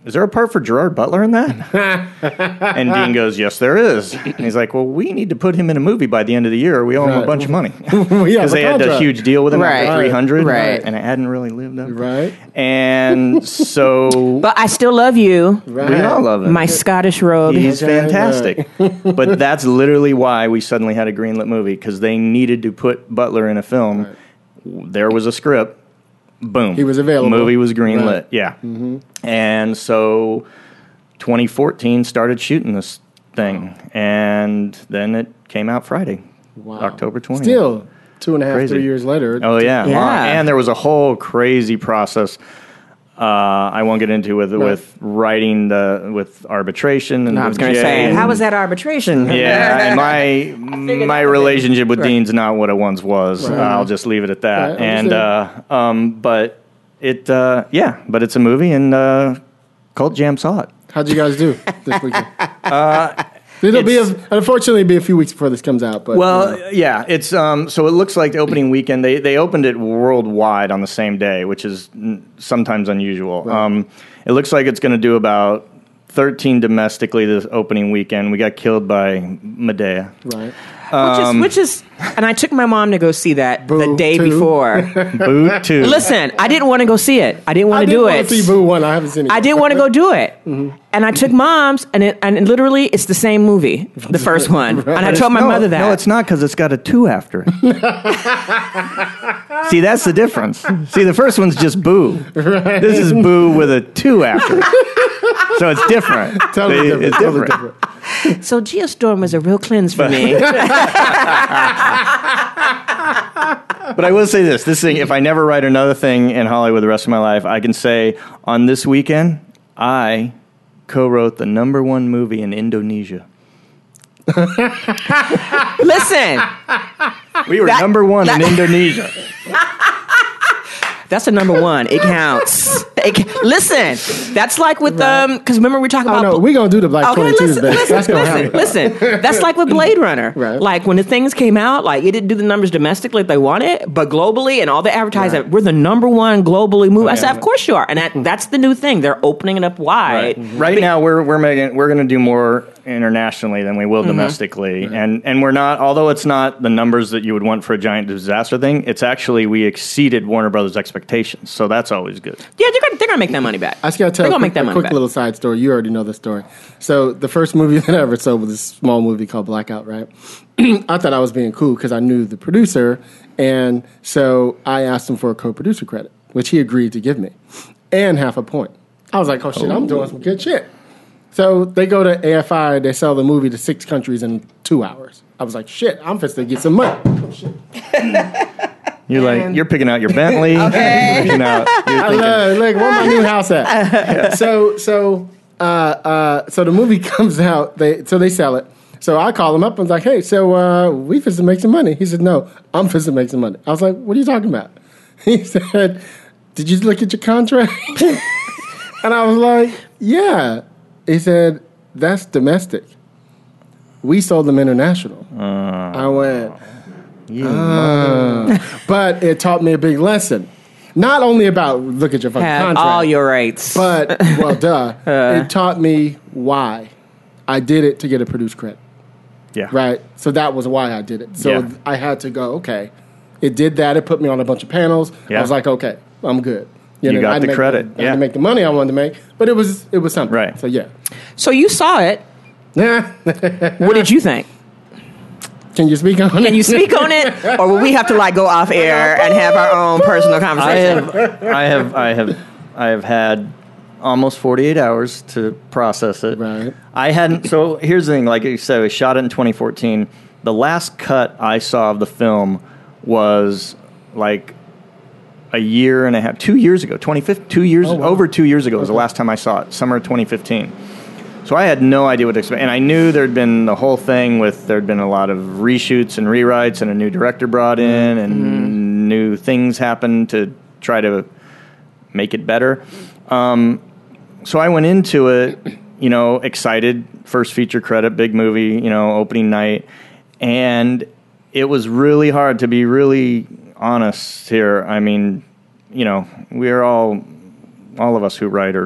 is there a part for Gerard Butler in that? And Dean goes, yes, there is. And he's like, well, we need to put him in a movie by the end of the year. We owe him a bunch of money. Because they had a huge deal with him after 300. Right. And it hadn't really lived up. Right. And so... But I still love you. Right. We all love him. My Scottish robe. He's fantastic. But that's literally why we suddenly had a greenlit movie, because they needed to put Butler in a film. Right. There was a script. Boom. He was available. Movie was greenlit. Right. Yeah. Mm-hmm. And so 2014 started shooting this thing. And then it came out Friday, October 20th. Still 2.5, 3 years later. Oh, yeah. And there was a whole crazy process I won't get into with writing with arbitration. And I was going to say, how was that arbitration? Yeah, and my relationship with Dean's not what it once was. Right. I'll just leave it at that. Right, and but it's a movie, and Cult Jam saw it. How'd you guys do this weekend? Unfortunately, be a few weeks before this comes out. But yeah, it's so it looks like the opening weekend they opened it worldwide on the same day, which is sometimes unusual. Right. It looks like it's going to do about 13 domestically this opening weekend. We got killed by Medea. Right. Which is, and I took my mom to go see that the day before. Boo 2. Listen, I didn't want to go see it. I didn't want to do it. I didn't want to see Boo 1. I haven't seen it. I didn't want to go do it. Mm-hmm. And I took mom's, and literally, it's the same movie, the first one. Right. And I told my mother that. No, it's not, because it's got a 2 after it. See, that's the difference. See, the first one's just Boo. Right. This is Boo with a 2 after it. So it's different. Totally different. So Geostorm was a real cleanse for me. But I will say this thing, if I never write another thing in Hollywood the rest of my life, I can say on this weekend, I co-wrote the #1 movie in Indonesia. Listen. We were #1 in Indonesia. That's a #1. It counts. Listen, that's like with because remember we talked about. Oh no, we're gonna do the Black 22s. Listen. That's like with Blade Runner. Right. Like when the things came out, like it didn't do the numbers domestically like they wanted, but globally and all the advertising, we're the #1 globally movie. I said, of course you are, and that's the new thing. They're opening it up wide. Right now, we're going to do more internationally than we will domestically, and we're not. Although it's not the numbers that you would want for a giant disaster thing, it's actually we exceeded Warner Brothers' expectations, so that's always good. Yeah, they're gonna make that money back. I just gotta tell a quick little side story. You already know the story. So the first movie that I ever saw was this small movie called Blackout, right? I thought I was being cool because I knew the producer, and so I asked him for a co-producer credit, which he agreed to give me, and half a point. I was like, oh shit, I'm doing some good shit. So they go to AFI, they sell the movie to 6 countries in 2 hours. I was like, shit, I'm supposed to get some money. Oh, shit. You're picking out your Bentley. Okay. Look, where my new house at? So the movie comes out. They sell it. So I call him up and was like, hey, so we supposed to make some money. He said, no, I'm supposed to make some money. I was like, what are you talking about? He said, did you look at your contract? And I was like, yeah. He said, that's domestic. We sold them international. I went, but it taught me a big lesson. Not only about look at your fucking contract. All your rights. But, it taught me why. I did it to get a produce credit. Yeah. Right? So that was why I did it. So I had to go, okay. It did that. It put me on a bunch of panels. Yeah. I was like, okay, I'm good. You got the credit. I had to make the money I wanted to make. But it was something. Right. So, yeah. So you saw it. What did you think? Can you speak on it? Can you speak on it? Or will we have to go off air and have our own personal conversation? I have had almost 48 hours to process it. Right. So here's the thing. Like you said, we shot it in 2014. The last cut I saw of the film was like a year and a half, 2 years ago, 2015, 2 years, over 2 years ago was the last time I saw it, summer of 2015. So I had no idea what to expect. And I knew there'd been the whole thing there'd been a lot of reshoots and rewrites and a new director brought in and new things happened to try to make it better. So I went into it, excited, first feature credit, big movie, opening night. And it was really hard to be really honest here. I mean, we're all of us who write are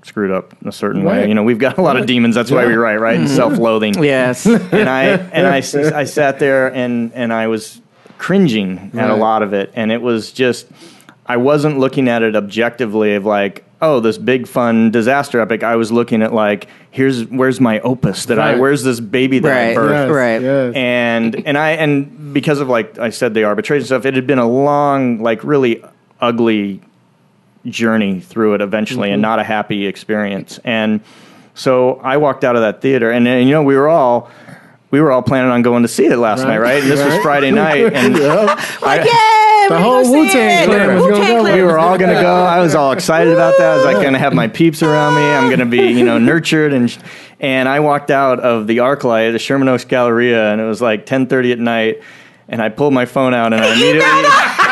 screwed up in a certain way. You know, we've got a lot of demons. That's why we write, right? And self-loathing. Yes. And I sat there and I was cringing at a lot of it. And it was just, I wasn't looking at it objectively of like, oh, this big fun disaster epic. I was looking at like, where's my opus where's this baby that I birthed? Yes. And because of like I said, the arbitration stuff, it had been a long, like really ugly journey through it eventually, and not a happy experience. And so I walked out of that theater, and you know, we were all planning on going to see it last night, right? And this was Friday night, and the whole Wu-Tang Clan was going to go. We were all going to go. I was all excited about that. I was like going to have my peeps around me. I'm going to be, you know, nurtured. And I walked out of the ArcLight at the Sherman Oaks Galleria, and it was like 10:30 at night, and I pulled my phone out, and I immediately...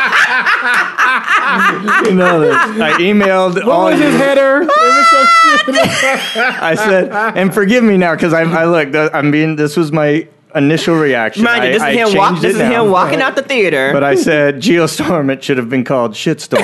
You know this. I emailed all What was his header? It was so I said, and forgive me now, because this was my initial reaction. Mind you, this is him walking out the theater. But I said, Geostorm, it should have been called Shitstorm.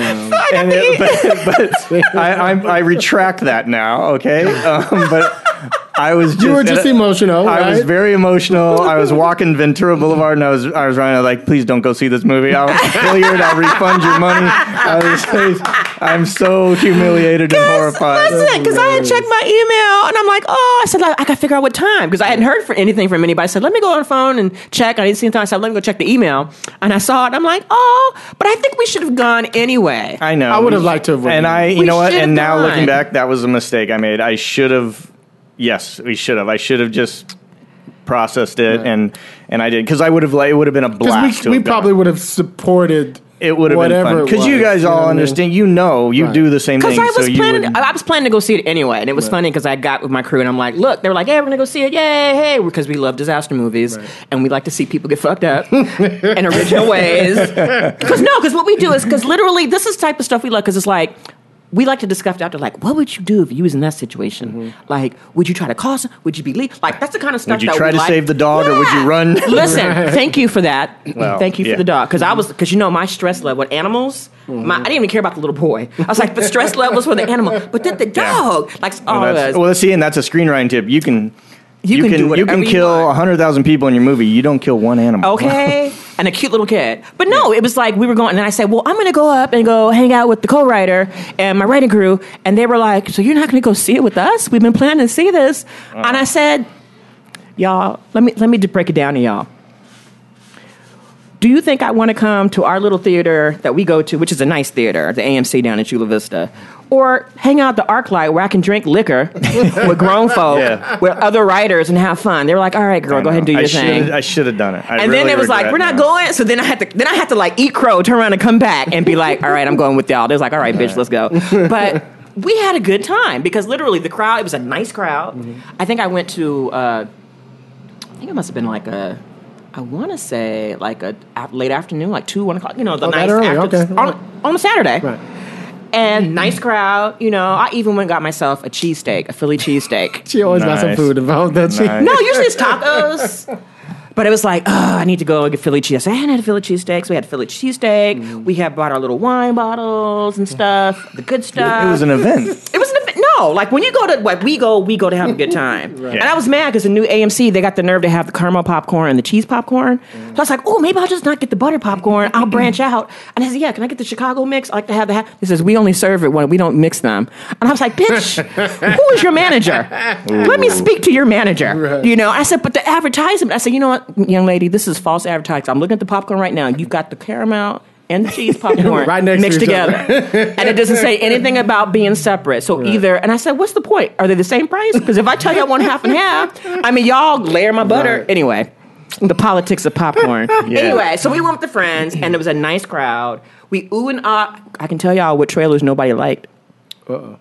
But I retract that now, okay? But I was just... You were just emotional, right? I was very emotional. I was walking Ventura Boulevard, and I was running like, please don't go see this movie. I'll refund your money. I'm so humiliated and horrified. Listen, because I had checked my email, and I'm like, I said, like, I got to figure out what time, because I hadn't heard anything from anybody. I said, let me go on the phone and check. I didn't see anything. I said, let me go check the email. And I saw it, and I'm like, but I think we should have gone anyway. I know. I would have liked to have. And you know what? And now looking back, that was a mistake I made. I should have... Yes, we should have. I should have just processed it, and I did, because it would have been a blast. We probably would have supported. It would have been fun, because you guys all understand. You know, you do the same thing. Because I was planning to go see it anyway, and it was funny because I got with my crew, and I'm like, look, they were like, hey, we're gonna go see it, yay, hey, because we love disaster movies, and we like to see people get fucked up in original ways. Because what we do is, because literally this is the type of stuff we love, because it's like, we like to discuss after, like, what would you do if you was in that situation? Mm-hmm. Like, would you try to cause it? Would you be legal? Like, that's the kind of stuff that we like. Would you try to save the dog, or would you run? Listen, thank you for that. Well, thank you for the dog. Because you know, my stress level with animals, I didn't even care about the little boy. I was like, the stress levels for the animal. But then the dog, like, see, and that's a screenwriting tip. You can kill 100,000 people in your movie. You don't kill one animal. Okay. And a cute little kid. But no, it was like we were going, and I said, well, I'm going to go up and go hang out with the co-writer and my writing crew. And they were like, so you're not going to go see it with us? We've been planning to see this. And I said, y'all, let me just break it down to y'all. Do you think I want to come to our little theater that we go to, which is a nice theater, the AMC down in Chula Vista, or hang out at the ArcLight where I can drink liquor with grown folk, with other writers, and have fun? They were like, all right, girl, go ahead and do your thing. I should have done it. And then it was like, we're not going. So then I had to like eat crow, turn around and come back and be like, all right, I'm going with y'all. They was like, all right, bitch, let's go. But we had a good time, because literally the crowd, it was a nice crowd. Mm-hmm. I think I went to, I think it must have been like I want to say like a late afternoon, like 2, 1 o'clock. You know, the nice after on a Saturday. Right. And nice crowd. You know, I even went and got myself a cheesesteak, a Philly cheesesteak. She always got some food involved, doesn't she? No, usually it's tacos. But it was like, I need to go and get Philly cheese. I hadn't had a Philly cheesesteak, so we had Philly cheesesteak. Mm. We had bought our little wine bottles and stuff, the good stuff. It was an event. It was an event. No, like when you go to, like we go to have a good time. Right. And I was mad because the new AMC, they got the nerve to have the caramel popcorn and the cheese popcorn. So I was like, oh, maybe I'll just not get the butter popcorn. I'll branch out. And I said, yeah, can I get the Chicago mix? I like to have the He says, we only serve it when we don't mix them. And I was like, bitch, who is your manager? Let me speak to your manager. Right. You know, I said, but the advertisement, I said, you know what, young lady, this is false advertising. I'm looking at the popcorn right now. You've got the caramel and the cheese popcorn right mixed together. And it doesn't say anything about being separate. So either, and I said, what's the point? Are they the same price? Because if I tell you I want half and half, I mean, y'all layer my butter. Right. Anyway, the politics of popcorn. Anyway, so we went with the friends, and it was a nice crowd. We ooh and ah. I can tell y'all what trailers nobody liked. Uh-oh.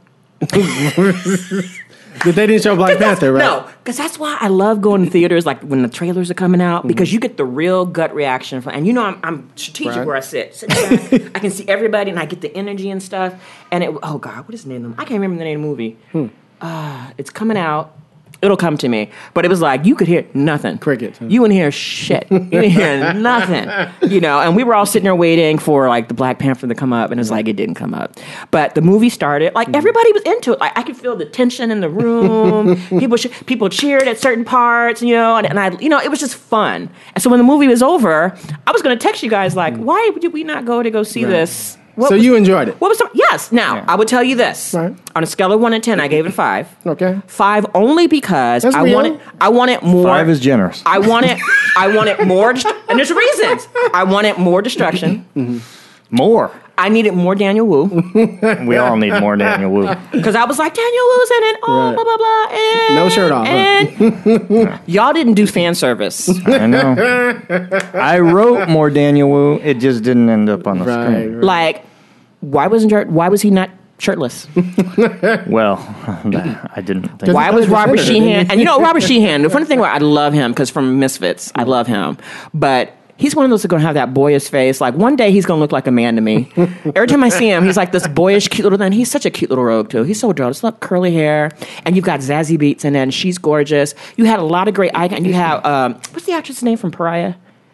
They didn't show Black Panther, right? No, because that's why I love going to theaters, like when the trailers are coming out, because you get the real gut reaction. And you know, I'm strategic where I sit back. I can see everybody, and I get the energy and stuff. And oh God, what is the name of them? I can't remember the name of the movie. It's coming out. It'll come to me. But it was like, you could hear nothing. Crickets. Huh? You wouldn't hear shit. You didn't hear nothing. And we were all sitting there waiting for like the Black Panther to come up, and it's like, it didn't come up. But the movie started, like everybody was into it. Like I could feel the tension in the room. People cheered at certain parts, and I, it was just fun. And so when the movie was over, I was going to text you guys like, why did we not go see this? You enjoyed it? Yes. Now, I would tell you this. Right. On a scale of 1 to 10, I gave it a 5. Okay. 5 only because I wanted more. 5 is generous. I wanted more, and there's reasons. I wanted more destruction. Mm-hmm. More. I needed more Daniel Wu. We all need more Daniel Wu. Because I was like, Daniel Wu's in it, blah, blah, blah. And, no shirt off. And y'all didn't do fan service. I know. I wrote more Daniel Wu. It just didn't end up on the screen. Right. Like, why was he not shirtless? Well, I didn't think. Why was Robert Sheehan? And Robert Sheehan, the funny thing I love him because from Misfits, I love him. But he's one of those that's going to have that boyish face. Like, one day he's going to look like a man to me. Every time I see him, he's like this boyish, cute little thing. He's such a cute little rogue, too. He's so adorable. It's like curly hair. And you've got Zazie Beetz in it, and she's gorgeous. You had a lot of great icons. You have, what's the actress' name from Pariah?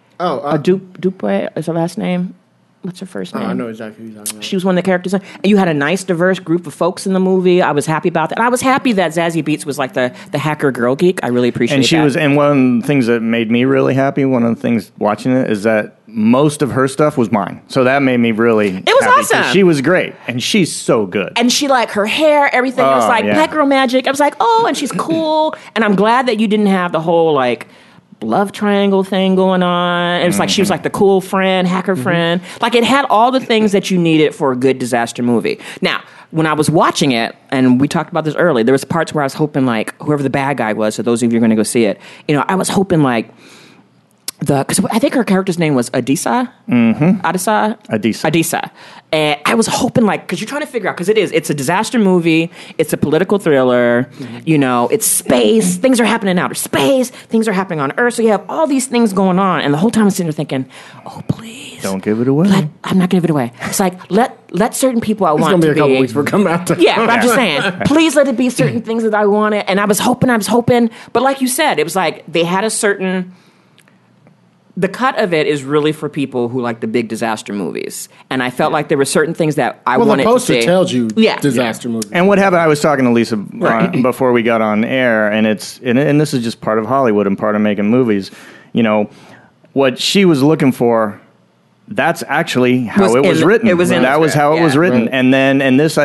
Dupe is her last name. What's her first name? I know exactly who you're talking about. She was one of the characters. And you had a nice, diverse group of folks in the movie. I was happy about that. And I was happy that Zazie Beetz was like the hacker girl geek. I really appreciate that. And one of the things that made me really happy, one of the things watching it, is that most of her stuff was mine. So that made me really happy. It was awesome. She was great. And she's so good. And she, like, her hair, everything. It was like black girl magic. I was like, and she's cool. And I'm glad that you didn't have the whole, like, love triangle thing going on. It was like she was like the cool friend, hacker friend. Like it had all the things that you needed for a good disaster movie. Now, when I was watching it, and we talked about this earlier, there was parts where I was hoping like whoever the bad guy was, so those of you who are going to go see it, I was hoping like because I think her character's name was Adisa. Mm-hmm. Adisa. And I was hoping, like, because you're trying to figure out, because it's a disaster movie, it's a political thriller, it's space, things are happening in outer space, things are happening on Earth, so you have all these things going on, and the whole time I'm sitting there thinking, oh, please. Don't give it away. I'm not going to give it away. It's like, let certain people I want to be. It's going to be a couple weeks before come out. Yeah, but I'm just saying, please let it be certain things that I wanted, and I was hoping, but like you said, it was like, they had a certain... The cut of it is really for people who like the big disaster movies. And I felt like there were certain things that I wanted to see. The poster tells you disaster movies. And what happened, I was talking to Lisa before we got on air, and and this is just part of Hollywood and part of making movies. What she was looking for, that's actually how it was written. That was how it was written. Right. And then, this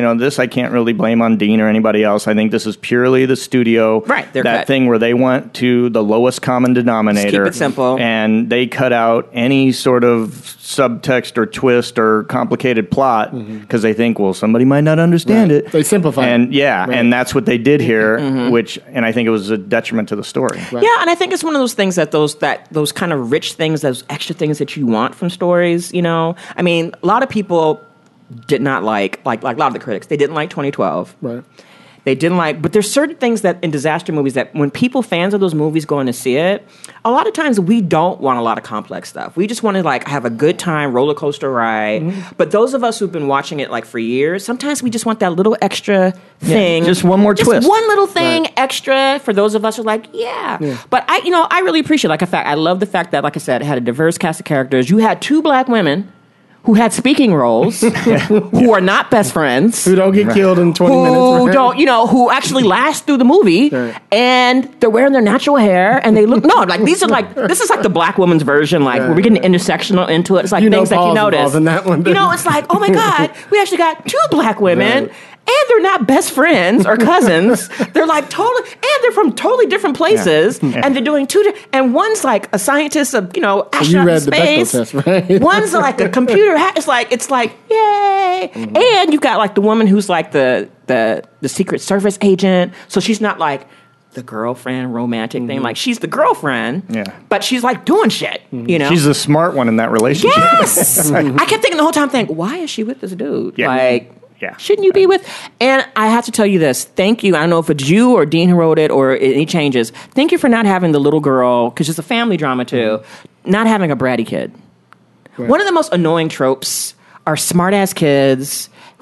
I can't really blame on Dean or anybody else. I think this is purely the studio. Right. That thing where they went to the lowest common denominator. Just keep it simple. And they cut out any sort of subtext or twist or complicated plot because they think, well, somebody might not understand it. They simplify it. And that's what they did here, and I think it was a detriment to the story. Right. Yeah, and I think it's one of those things that those kind of rich things, those extra things that you want from stories, I mean, a lot of people did not like a lot of the critics, they didn't like 2012. Right. They didn't like, but there's certain things that in disaster movies that when fans of those movies going to see it, a lot of times we don't want a lot of complex stuff. We just want to like have a good time, roller coaster ride. Mm-hmm. But those of us who've been watching it like for years, sometimes we just want that little extra thing. Just one more twist. One little thing extra for those of us who are like, But I really appreciate I love the fact that, like I said, it had a diverse cast of characters. You had 2 black women who had speaking roles, who are not best friends, who don't get killed in 20 minutes, who actually last through the movie, and they're wearing their natural hair, and they look this is like the black woman's version, where we're getting intersectional into it. It's like things that you notice. In that one, it's like, oh my God, we actually got 2 black women. Right. And they're not best friends or cousins. They're like they're from totally different places. Yeah. And they're doing 2 and one's like a scientist of, astronaut you read in space. The Bechdel test, right? One's like a computer hack. It's like, yay. Mm-hmm. And you've got like the woman who's like the Secret Service agent. So she's not like the girlfriend romantic thing. Like she's the girlfriend, but she's like doing shit, She's the smart one in that relationship. Yes. I kept thinking the whole time, why is she with this dude? Yeah. Shouldn't you be with? And I have to tell you this. Thank you. I don't know if it's you or Dean who wrote it or any changes. Thank you for not having the little girl, because it's a family drama too, not having a bratty kid. Right. One of the most annoying tropes are smart-ass kids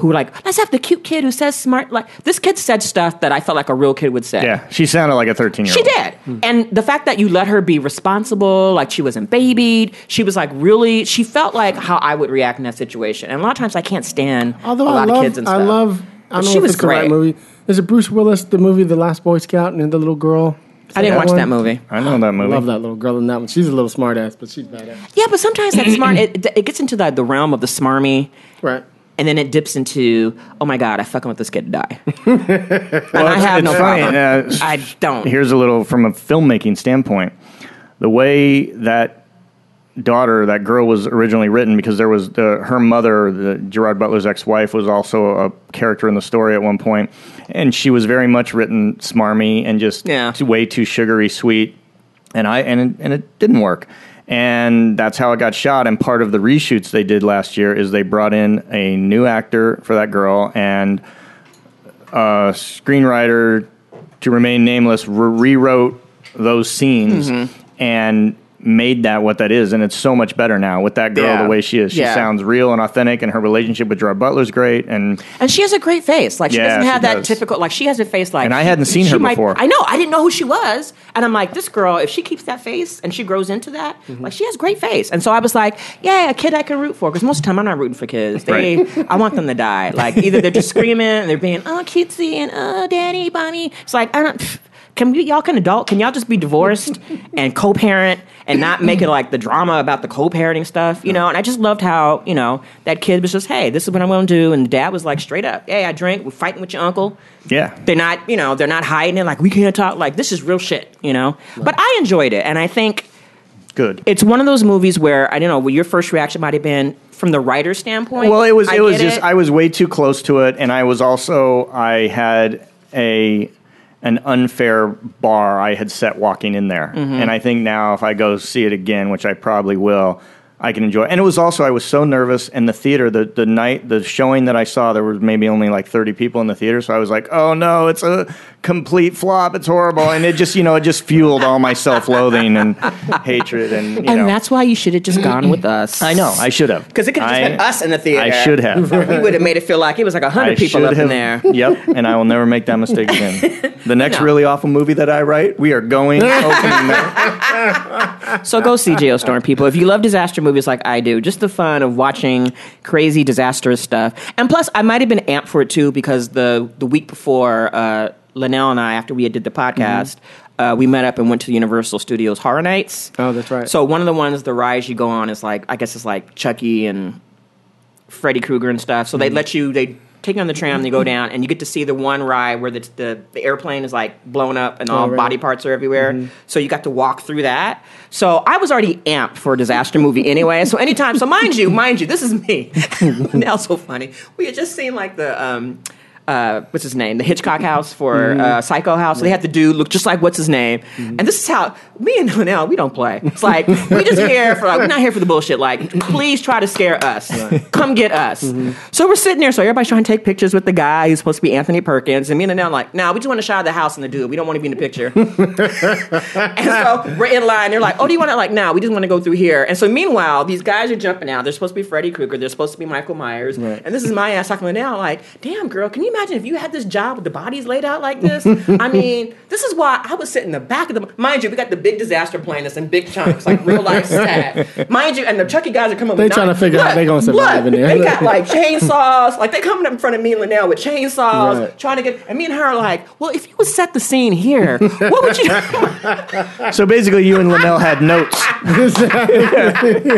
who like, let's have the cute kid who says smart. Like this kid said stuff that I felt like a real kid would say. Yeah, she sounded like a 13-year-old. She did. And the fact that you let her be responsible, like she wasn't babied, she was like really, she felt like how I would react in that situation. And a lot of times I can't stand a lot of kids and stuff. I don't know she if was it's the right great. movie. Is it Bruce Willis, the movie The Last Boy Scout and the little girl? I didn't watch that movie. I know that movie. I love that little girl in that one. She's a little smart ass, but she's badass. Yeah, but sometimes that smart, it gets into the realm of the smarmy. Right. And then it dips into, oh my God, I fucking want this kid to die. And I have no problem. I don't. Here's a little from a filmmaking standpoint. The way that girl was originally written, because there was her mother, Gerard Butler's ex-wife, was also a character in the story at one point, and she was very much written smarmy and just way too sugary sweet, and it didn't work. And that's how it got shot. And part of the reshoots they did last year is they brought in a new actor for that girl, and a screenwriter, to remain nameless, rewrote those scenes and made that what that is. And it's so much better now with that girl the way she is. She sounds real and authentic, and her relationship with Gerard Butler's great. And she has a great face. Like, she doesn't have that typical, like, she has a face like... And I hadn't seen her before. I know. I didn't know who she was. And I'm like, this girl, if she keeps that face and she grows into that, like, she has great face. And so I was like, yeah, a kid I can root for. Because most of the time I'm not rooting for kids. I want them to die. Like, either they're just screaming and they're being, oh, cutesy, and oh, daddy, mommy. It's like, I don't... Can y'all just be divorced and co-parent and not make it like the drama about the co-parenting stuff, you know? And I just loved how, you know, that kid was just, hey, this is what I'm going to do. And the dad was like, straight up, hey, I drink, we're fighting with your uncle. Yeah. They're not, you know, they're not hiding it like, we can't talk, like, this is real shit, you know? Right. But I enjoyed it, and I think good. It's one of those movies where, I don't know, what your first reaction might have been from the writer's standpoint. Well, it was just, I was way too close to it, and I had an unfair bar I had set walking in there. And I think now if I go see it again, which I probably will, I can enjoy it. And it was also, I was so nervous in the theater, the showing that I saw, there was maybe only like 30 people in the theater, so I was like, oh no, it's a complete flop, it's horrible. And it just fueled all my self-loathing and hatred. And that's why you should have just gone with us. I know, I should have. Because it could have just been us in the theater. I should have. We would have made it feel like it was like 100 people up in there. Yep, and I will never make that mistake again. The next really awful movie that I write, we are going opening there. So go see Geostorm, people. If you love disaster movies like I do, just the fun of watching crazy, disastrous stuff. And plus, I might have been amped for it too, because the week before, Linnell and I, after we did the podcast, we met up and went to the Universal Studios Horror Nights. Oh, that's right. So one of the ones, the rides you go on is like, I guess it's like Chucky and Freddy Krueger and stuff. So they take you on the tram, and you go down, and you get to see the one ride where the airplane is like blown up and all body parts are everywhere. So you got to walk through that. So I was already amped for a disaster movie anyway. So mind you, this is me. Now so funny. We had just seen like the what's his name? The Hitchcock house for Psycho House. So they had the dude look just like what's his name. And this is how me and Linnell, we don't play. It's like we just here for we're not here for the bullshit. Like, please try to scare us. Come get us. So we're sitting there. So everybody's trying to take pictures with the guy who's supposed to be Anthony Perkins. And me and Linnell like, we just want to shot the house and the dude. We don't want to be in the picture. And so we're in line. They're like, oh, do you want to we just want to go through here. And so meanwhile, these guys are jumping out. They're supposed to be Freddy Krueger. They're supposed to be Michael Myers. Right. And this is my ass talking to Linnell like, damn, girl, can you imagine if you had this job with the bodies laid out like this? I mean, this is why I was sitting in the back of the... Mind you, we got the big disaster plane that's in big chunks, like real life stat. Mind you, and the Chucky guys are coming... They're trying to figure out how they're going to survive in there. They got like chainsaws. Like they coming up in front of me and Linnell with chainsaws, trying to get... And me and her are like, well, if you would set the scene here, what would you do? So basically you and Linnell had notes. And we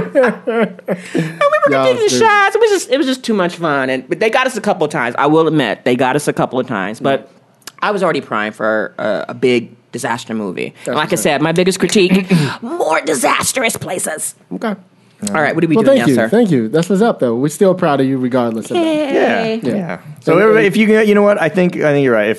were taking the shots. It was just too much fun. But they got us a couple of times. I will admit, they got us a couple of times. But I was already primed for a big disaster movie. And like I said, my biggest critique: more disastrous places. Okay. All right, what do we do now, sir? Thank you. That's what's up, though. We're still proud of you, regardless of that. Yeah. So everybody, if you know what, I think you're right.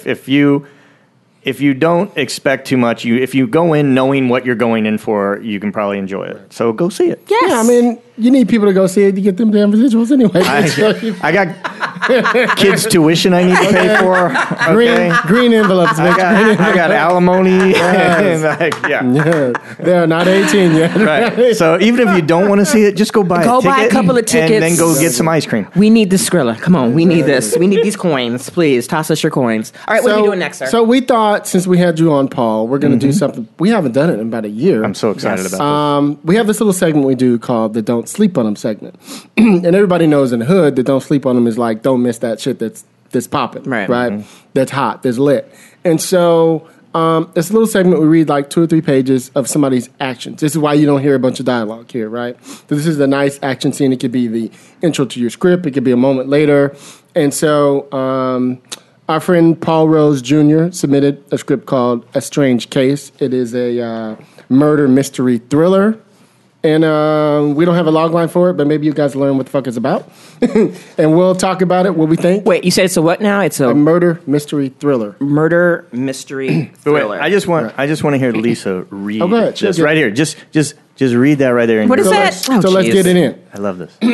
If you don't expect too much, if you go in knowing what you're going in for, you can probably enjoy it. So go see it. Yes. Yeah, I mean, you need people to go see it to get them damn residuals anyway. kids' tuition I need to pay for. Okay. Green envelopes. I got alimony. Yeah, they're not 18 yet. Right. So even if you don't want to see it, just go buy a couple of tickets and then go get some ice cream. We need the Skrilla. Come on, we need this. We need these coins. Please toss us your coins. All right, what are we doing next, sir? So we thought, since we had you on, Paul, we're going to do something. We haven't done it in about a year. I'm so excited about this. We have this little segment we do called the Don't Sleep on Them segment. And everybody knows in the hood that Don't Sleep on Them is like, don't miss that shit that's popping, right? Mm-hmm. That's hot, that's lit. And so it's a little segment we read like 2 or 3 pages of somebody's actions. This is why you don't hear a bunch of dialogue here, right? So this is a nice action scene. It could be the intro to your script. It could be a moment later. And so our friend Paul Rose Jr. submitted a script called A Strange Case. It is a murder mystery thriller. And we don't have a log line for it, but maybe you guys learn what the fuck it's about. And we'll talk about it, what we think. Wait, you said it's a what now? It's a murder mystery thriller. Murder mystery thriller. Wait, I just want to hear Lisa read this right here. Just read that right there. What is that? So let's get it in. I love this.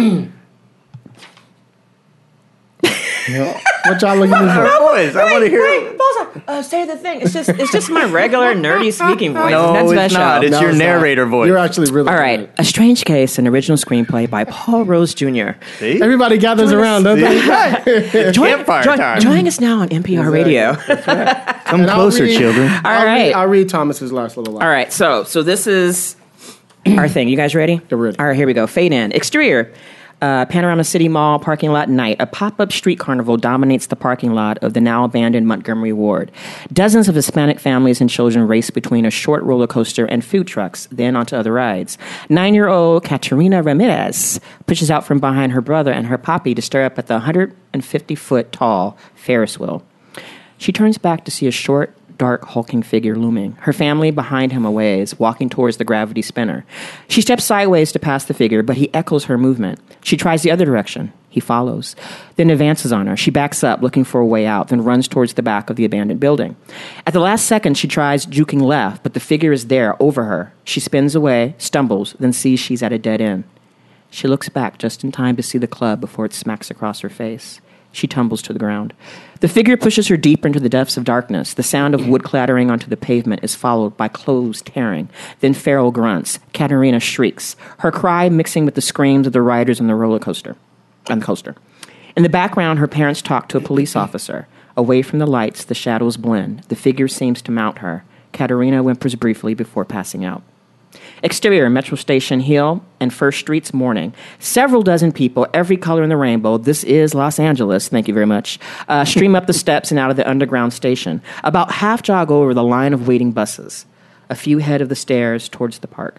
What y'all looking at me for? Boys, I want to hear it. Say the thing. It's just my regular nerdy speaking voice. No, it's it's not. It's your narrator voice. You're actually really all right. good. A Strange Case, an original screenplay by Paul Rose Jr. See? Everybody gathers around, don't they? Campfire time. Join us now on NPR Radio. Come closer, children. All right. I'll read Thomas's last little line. All right. So this is our thing. You guys ready? We're ready. All right. Here we go. Fade in. Exterior. Panorama City Mall parking lot night. A pop-up street carnival dominates the parking lot of the now abandoned Montgomery Ward. Dozens of Hispanic families and children race between a short roller coaster and food trucks, then onto other rides. 9-year-old Katerina Ramirez pushes out from behind her brother and her poppy to stare up at the 150-foot tall Ferris wheel. She turns back to see a short, dark, hulking figure looming. Her family behind him a ways, walking towards the gravity spinner. She steps sideways to pass the figure, but he echoes her movement. She tries the other direction. He follows, then advances on her. She backs up, looking for a way out, then runs towards the back of the abandoned building. At the last second, she tries juking left, but the figure is there, over her. She spins away, stumbles, then sees she's at a dead end. She looks back just in time to see the club before it smacks across her face. She tumbles to the ground. The figure pushes her deeper into the depths of darkness. The sound of wood clattering onto the pavement is followed by clothes tearing, then feral grunts. Katerina shrieks, her cry mixing with the screams of the riders on the roller coaster. In the background, her parents talk to a police officer. Away from the lights, the shadows blend. The figure seems to mount her. Katerina whimpers briefly before passing out. Exterior, Metro Station Hill and First Street's morning. Several dozen people, every color in the rainbow, this is Los Angeles, thank you very much, stream up the steps and out of the underground station. About half jog over the line of waiting buses. A few head up the stairs towards the park.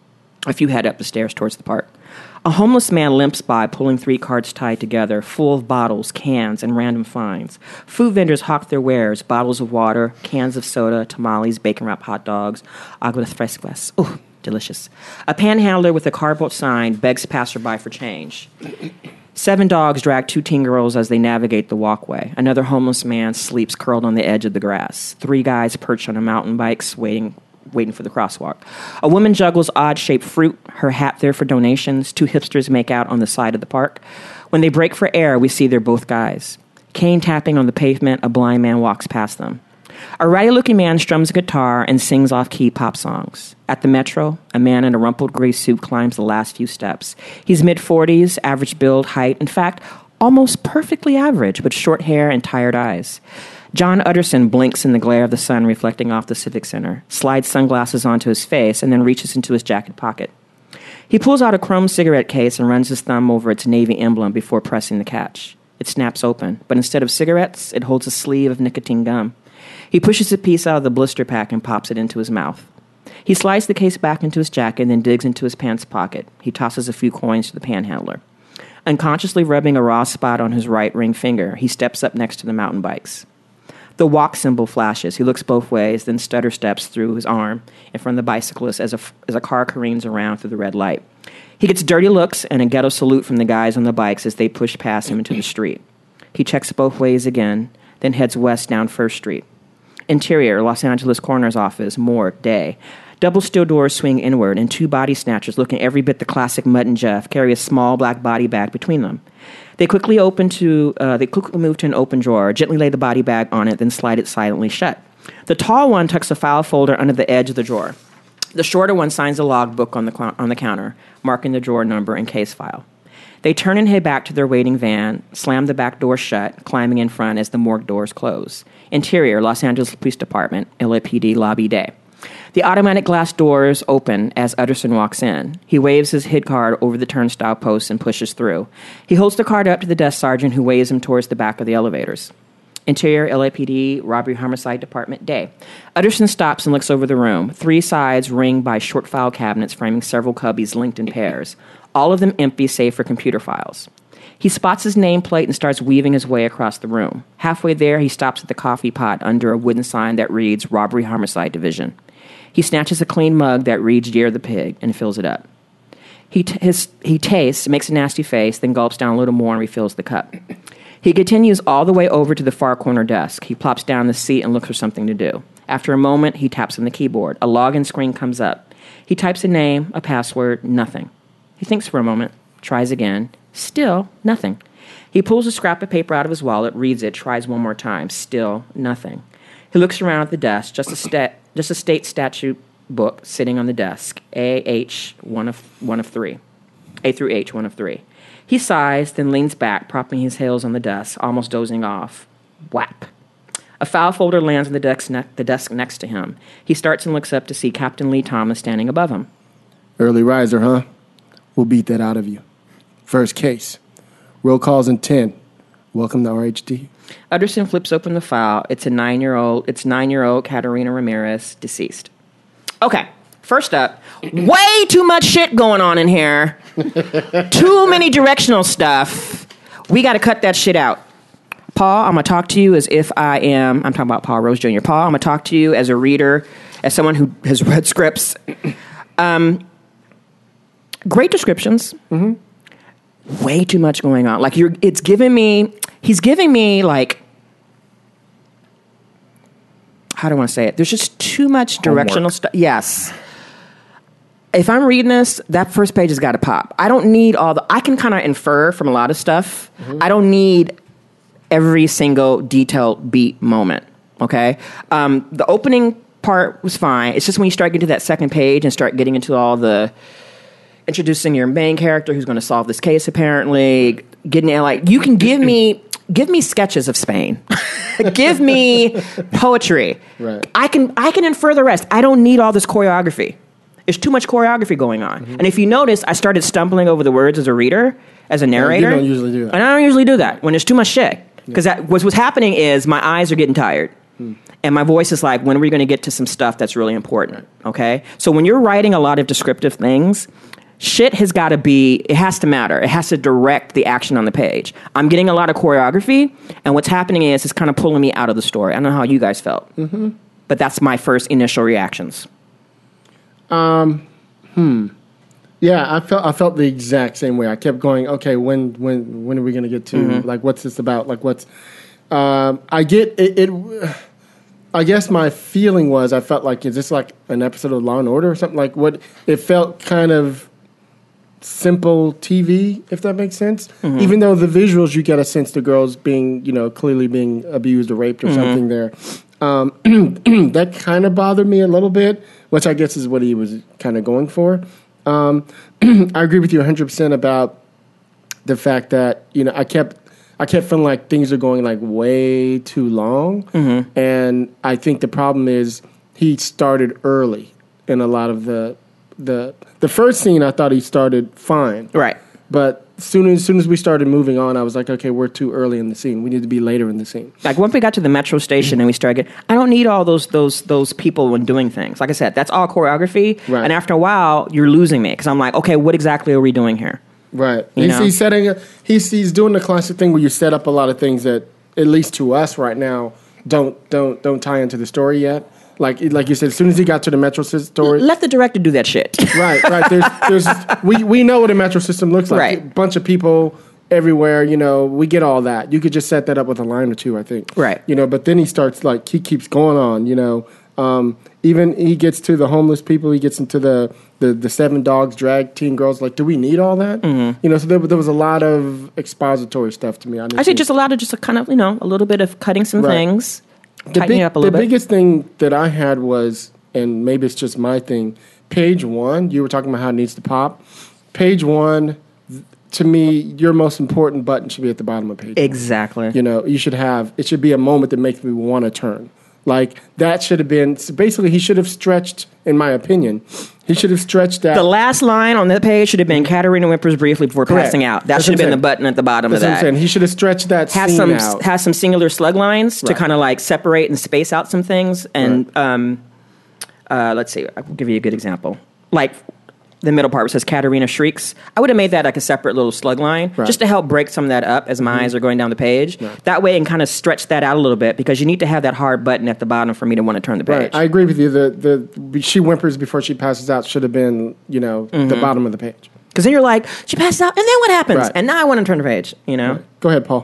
A homeless man limps by, pulling 3 carts tied together, full of bottles, cans, and random finds. Food vendors hawk their wares, bottles of water, cans of soda, tamales, bacon-wrapped hot dogs, aguas frescas. Ooh, delicious. A panhandler with a cardboard sign begs passerby for change. 7 dogs drag 2 teen girls as they navigate the walkway. Another homeless man sleeps curled on the edge of the grass. 3 guys perch on a mountain bikes waiting for the crosswalk. A woman juggles odd-shaped fruit, her hat there for donations. 2 hipsters make out on the side of the park. When they break for air, we see they're both guys. Cane tapping on the pavement, a blind man walks past them. A ratty-looking man strums a guitar and sings off-key pop songs. At the Metro, a man in a rumpled gray suit climbs the last few steps. He's mid-40s, average build, height, in fact, almost perfectly average, with short hair and tired eyes. John Utterson blinks in the glare of the sun reflecting off the Civic Center, slides sunglasses onto his face, and then reaches into his jacket pocket. He pulls out a chrome cigarette case and runs his thumb over its navy emblem before pressing the catch. It snaps open, but instead of cigarettes, it holds a sleeve of nicotine gum. He pushes a piece out of the blister pack and pops it into his mouth. He slides the case back into his jacket and then digs into his pants pocket. He tosses a few coins to the panhandler. Unconsciously rubbing a raw spot on his right ring finger, he steps up next to the mountain bikes. The walk symbol flashes. He looks both ways, then stutter steps through his arm in front of the bicyclist as a car careens around through the red light. He gets dirty looks and a ghetto salute from the guys on the bikes as they push past him into the street. He checks both ways again, then heads west down First Street. Interior, Los Angeles Coroner's Office, morgue, day. Double steel doors swing inward, and 2 body snatchers, looking every bit the classic Mutt and Jeff, carry a small black body bag between them. They quickly move to an open drawer, gently lay the body bag on it, then slide it silently shut. The tall one tucks a file folder under the edge of the drawer. The shorter one signs a logbook on the counter, marking the drawer number and case file. They turn and head back to their waiting van, slam the back door shut, climbing in front as the morgue doors close. Interior, Los Angeles Police Department, LAPD lobby day. The automatic glass doors open as Utterson walks in. He waves his HID card over the turnstile post and pushes through. He holds the card up to the desk sergeant, who waves him towards the back of the elevators. Interior, LAPD, Robbery Homicide Department day. Utterson stops and looks over the room. 3 sides ringed by short file cabinets framing several cubbies linked in pairs. All of them empty save for computer files. He spots his nameplate and starts weaving his way across the room. Halfway there, he stops at the coffee pot under a wooden sign that reads Robbery Homicide Division. He snatches a clean mug that reads Dear the Pig and fills it up. He tastes, makes a nasty face, then gulps down a little more and refills the cup. He continues all the way over to the far corner desk. He plops down the seat and looks for something to do. After a moment, he taps on the keyboard. A login screen comes up. He types a name, a password, nothing. He thinks for a moment, tries again, still nothing. He pulls a scrap of paper out of his wallet, reads it, tries one more time, still nothing. He looks around at the desk, just a state statute book sitting on the desk, A-H, one of 3. A through H, 1 of 3. He sighs, then leans back, propping his heels on the desk, almost dozing off. Whap. A file folder lands on the desk next to him. He starts and looks up to see Captain Lee Thomas standing above him. Early riser, huh? We'll beat that out of you. First case. Roll calls in 10. Welcome to RHD. Utterson flips open the file. It's 9-year-old Katerina Ramirez, deceased. Okay, first up, way too much shit going on in here. Too many directional stuff. We got to cut that shit out. Paul, I'm going to talk to you as if I'm talking about Paul Rose Jr. Paul, I'm going to talk to you as a reader, as someone who has read scripts. Great descriptions. Mm-hmm. Way too much going on. Like he's giving me like, how do I want to say it? There's just too much directional stuff. Yes. If I'm reading this, that first page has got to pop. I don't need I can kind of infer from a lot of stuff. Mm-hmm. I don't need every single detailed beat moment. Okay. The opening part was fine. It's just when you start getting to that second page and start getting into all the introducing your main character who's going to solve this case, apparently, getting like, you can give me sketches of Spain. Give me poetry. Right. I can infer the rest. I don't need all this choreography. There's too much choreography going on. Mm-hmm. And if you notice, I started stumbling over the words as a reader, as a narrator. You don't usually do that. And I don't usually do that when there's too much shit. Because what's happening is my eyes are getting tired. And my voice is like, when are we going to get to some stuff that's really important? Okay? So when you're writing a lot of descriptive things, shit has got to it has to matter. It has to direct the action on the page. I'm getting a lot of choreography, and what's happening is it's kind of pulling me out of the story. I don't know how you guys felt. Mm-hmm. But that's my first initial reactions. Yeah, I felt the exact same way. I kept going, okay, when are we going to get to, like, what's this about? Like, what's, I get it, I guess my feeling was, I felt like, is this like an episode of Law and Order or something? Like, it felt kind of simple TV, if that makes sense. Mm-hmm. Even though the visuals, you get a sense the girl's being, clearly being abused or raped or something there. That kind of bothered me a little bit, which I guess is what he was kind of going for. I agree with you 100% about the fact that, I kept feeling like things are going like way too long. Mm-hmm. And I think the problem is he started early in a lot of the first scene. I thought he started fine. Right. But soon as we started moving on, I was like, okay, we're too early in the scene. We need to be later in the scene. Like once we got to the metro station and we started I don't need all those people when doing things. Like I said, that's all choreography. Right. And after a while, you're losing me because I'm like, okay, what exactly are we doing here? Right. He's doing the classic thing where you set up a lot of things that, at least to us right now, don't tie into the story yet. Like you said, as soon as he got to the metro system story, let the director do that shit. Right. There's we know what a metro system looks like. Right. A bunch of people everywhere. We get all that. You could just set that up with a line or two, I think. Right. But then he starts he keeps going on. Even he gets to the homeless people. He gets into the 7 dogs drag teen girls. Like, do we need all that? Mm-hmm. So there was a lot of expository stuff to me. I say just a lot of just a kind of a little bit of cutting some things, tightening it up a little bit. The biggest thing that I had was, and maybe it's just my thing, page 1, you were talking about how it needs to pop. Page 1, to me, your most important button should be at the bottom of page 1. Exactly. You should have, it should be a moment that makes me want to turn. Like, that should have been, basically, he should have stretched, in my opinion, he should have stretched that. The last line on that page should have been Katerina whimpers briefly before passing out. That should have been the button at the bottom of that. That's what I'm saying. He should have stretched that scene out. Has some singular slug lines to kind of like separate and space out some things. And let's see, I'll give you a good example. Like, the middle part where it says Katerina shrieks. I would have made that like a separate little slug line just to help break some of that up as my eyes are going down the page. Right. That way, and kind of stretch that out a little bit because you need to have that hard button at the bottom for me to want to turn the page. Right. I agree with you. The she whimpers before she passes out should have been the bottom of the page. Because then you're like, she passes out, and then what happens? Right. And now I want to turn the page. Right. Go ahead, Paul.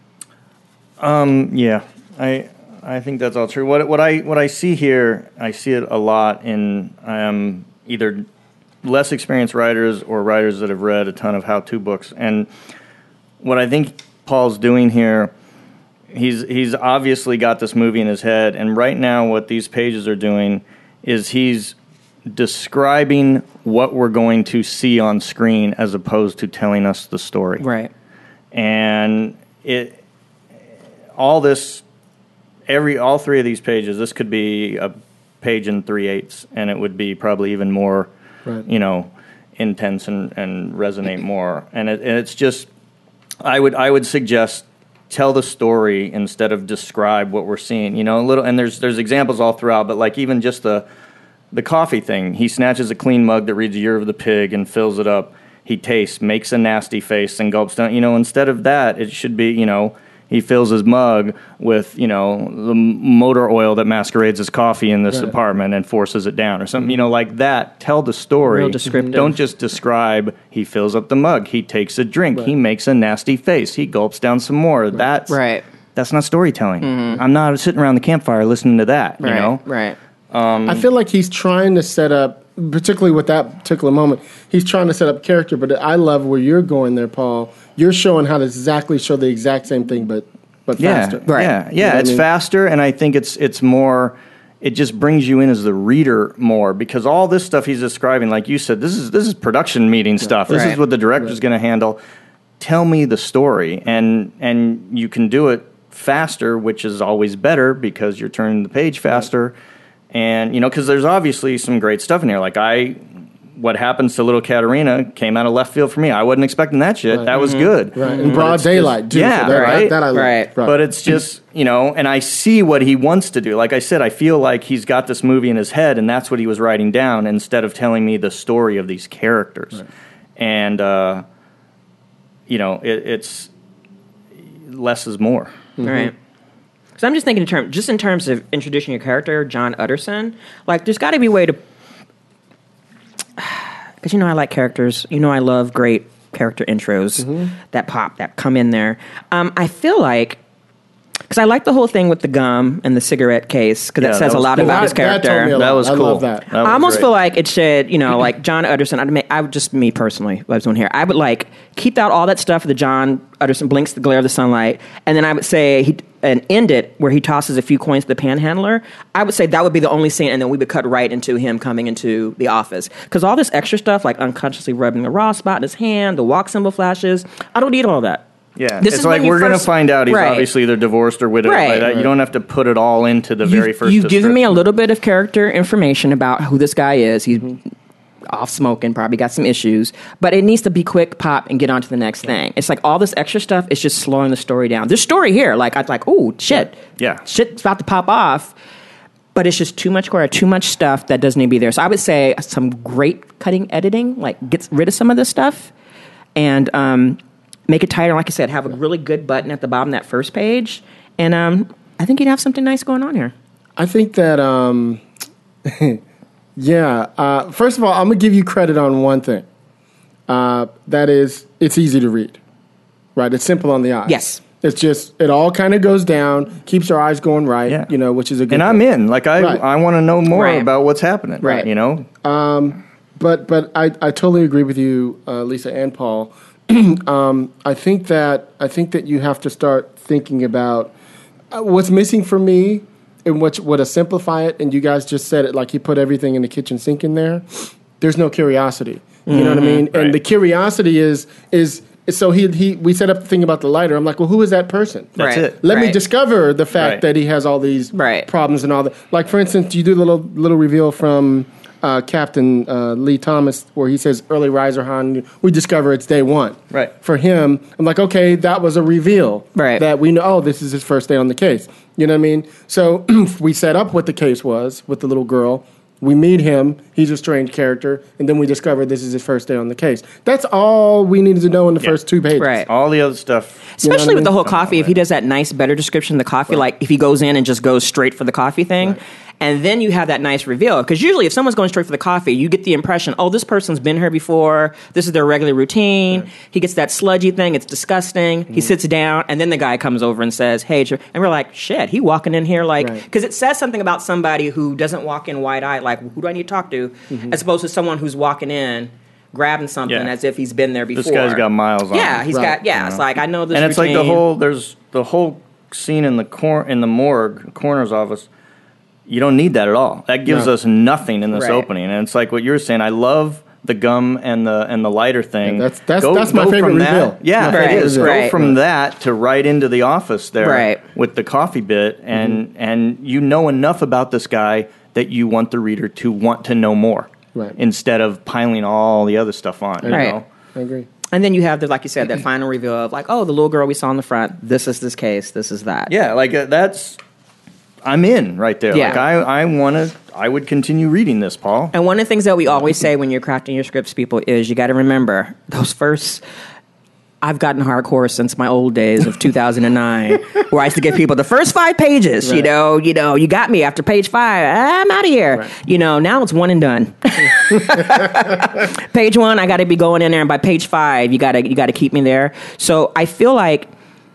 Yeah, I think that's all true. What I see here, I see it a lot in either less experienced writers or writers that have read a ton of how-to books. And what I think Paul's doing here, he's obviously got this movie in his head, and right now what these pages are doing is he's describing what we're going to see on screen as opposed to telling us the story. Right. And all 3 of these pages, this could be a page in 3/8, and it would be probably even more intense and resonate more. And it's just, I would suggest tell the story instead of describe what we're seeing. A little, and there's examples all throughout, but like even just the coffee thing. He snatches a clean mug that reads "Year of the Pig" and fills it up. He tastes, makes a nasty face, and gulps down. Instead of that, it should be he fills his mug with, the motor oil that masquerades as coffee in this apartment and forces it down or something, like that. Tell the story. Real descriptive. Don't just describe, he fills up the mug, he takes a drink, he makes a nasty face, he gulps down some more. That's not storytelling. Mm-hmm. I'm not sitting around the campfire listening to that, Right. I feel like he's trying to set up, particularly with that particular moment, he's trying to set up character, but I love where you're going there, Paul. You're showing how to exactly show the exact same thing, but faster. Right. Yeah, it's faster, and I think it's more, it just brings you in as the reader more, because all this stuff he's describing, like you said, this is production meeting stuff. This is what the director's going to handle. Tell me the story, and you can do it faster, which is always better because you're turning the page faster. And, because there's obviously some great stuff in here. Like, what happens to little Katerina came out of left field for me. I wasn't expecting that shit. Right. That was good. Right. In broad daylight, too. Yeah, so right. That I love. Right. But it's just, and I see what he wants to do. Like I said, I feel like he's got this movie in his head, and that's what he was writing down instead of telling me the story of these characters. Right. And, it's less is more. Mm-hmm. Right. So I'm just thinking in terms of introducing your character, John Utterson, like there's got to be a way to, because I like characters, I love great character intros that pop, that come in there. I feel like, because I like the whole thing with the gum and the cigarette case, because that says a lot about his character. That was cool. I love that. I almost feel like it should, like John Utterson, I would just, me personally, I was on here, I would like keep out all that stuff that John Utterson blinks the glare of the sunlight, and then I would say, and end it where he tosses a few coins to the panhandler. I would say that would be the only scene, and then we would cut right into him coming into the office. Because all this extra stuff, like unconsciously rubbing the raw spot in his hand, the walk symbol flashes, I don't need all that. Yeah, it's like we're going to find out he's obviously either divorced or widowed. Like that. You don't have to put it all into the very first You've given me a little bit of character information about who this guy is. He's off smoking, probably got some issues, but it needs to be quick, pop, and get on to the next thing. It's like all this extra stuff is just slowing the story down. There's story here. Like, I'm like, oh, shit. Yeah. Shit's about to pop off, but it's just too much stuff that doesn't need to be there. So I would say some great cutting editing, like gets rid of some of this stuff and make it tighter. Like I said, have a really good button at the bottom of that first page. And I think you'd have something nice going on here. I think that... Yeah. First of all, I'm going to give you credit on one thing. That is, it's easy to read. Right? It's simple on the eye. Yes. It's just, it all kind of goes down, keeps our eyes going right, which is a good And I'm in. Like, I want to know more Right. about what's happening. Right. You know? But I totally agree with you, Lisa and Paul. I think that you have to start thinking about what's missing for me, and what to simplify it. And you guys just said it, like you put everything in the kitchen sink in there. There's no curiosity. You know what I mean? Right. And the curiosity is so we set up the thing about the lighter. I'm like, well, who is that person? That's Right. it. Let me discover the fact Right. that he has all these Right. problems and all that. Like, for instance, you do the little reveal from Captain Lee Thomas where he says, early riser Han, we discover it's day one. Right. For him, I'm like, okay, that was a reveal. Right. That we know, this is his first day on the case. You know what I mean? So we set up what the case was with the little girl. We meet him. He's a strange character. And then we discover this is his first day on the case. That's all we needed to know in the first 2 pages. Right. All the other stuff. Especially with the whole Come coffee, on, if he does that nice, better description of the coffee, like if he goes in and just goes straight for the coffee thing, and then you have that nice reveal. Because usually if someone's going straight for the coffee, you get the impression, oh, this person's been here before, this is their regular routine, he gets that sludgy thing, it's disgusting, he sits down, and then the guy comes over and says, hey, and we're like, shit, he walking in here like, because it says something about somebody who doesn't walk in wide-eyed, like, who do I need to talk to, as opposed to someone who's walking in, grabbing something as if he's been there before. This guy's got miles on Yeah, him. he's got, it's like, I know this And it's routine. like there's the whole scene in the morgue, coroner's office. You don't need that at all. That gives us nothing in this Right. opening. And it's like what you're saying. I love the gum and the lighter thing. Yeah, that's my favorite from that. reveal. Yeah, Right. it is. Go Right. from that to right into the office there Right. with the coffee bit, and you know enough about this guy that you want the reader to want to know more, Right. instead of piling all the other stuff on. You Right. know? I agree. And then you have, like you said, that final reveal of like, oh, the little girl we saw in the front, this is this case, this is that. Yeah, like that's. I'm in right there. Yeah. Like I would continue reading this, Paul. And one of the things that we always say when you're crafting your scripts, people, is you got to remember those first. I've gotten hardcore since my old days of 2009, where I used to give people the first 5 pages. Right. You got me after page 5. I'm out of here. Right. Now it's one and done. Page 1, I got to be going in there, and by page 5, you got to keep me there. So I feel like.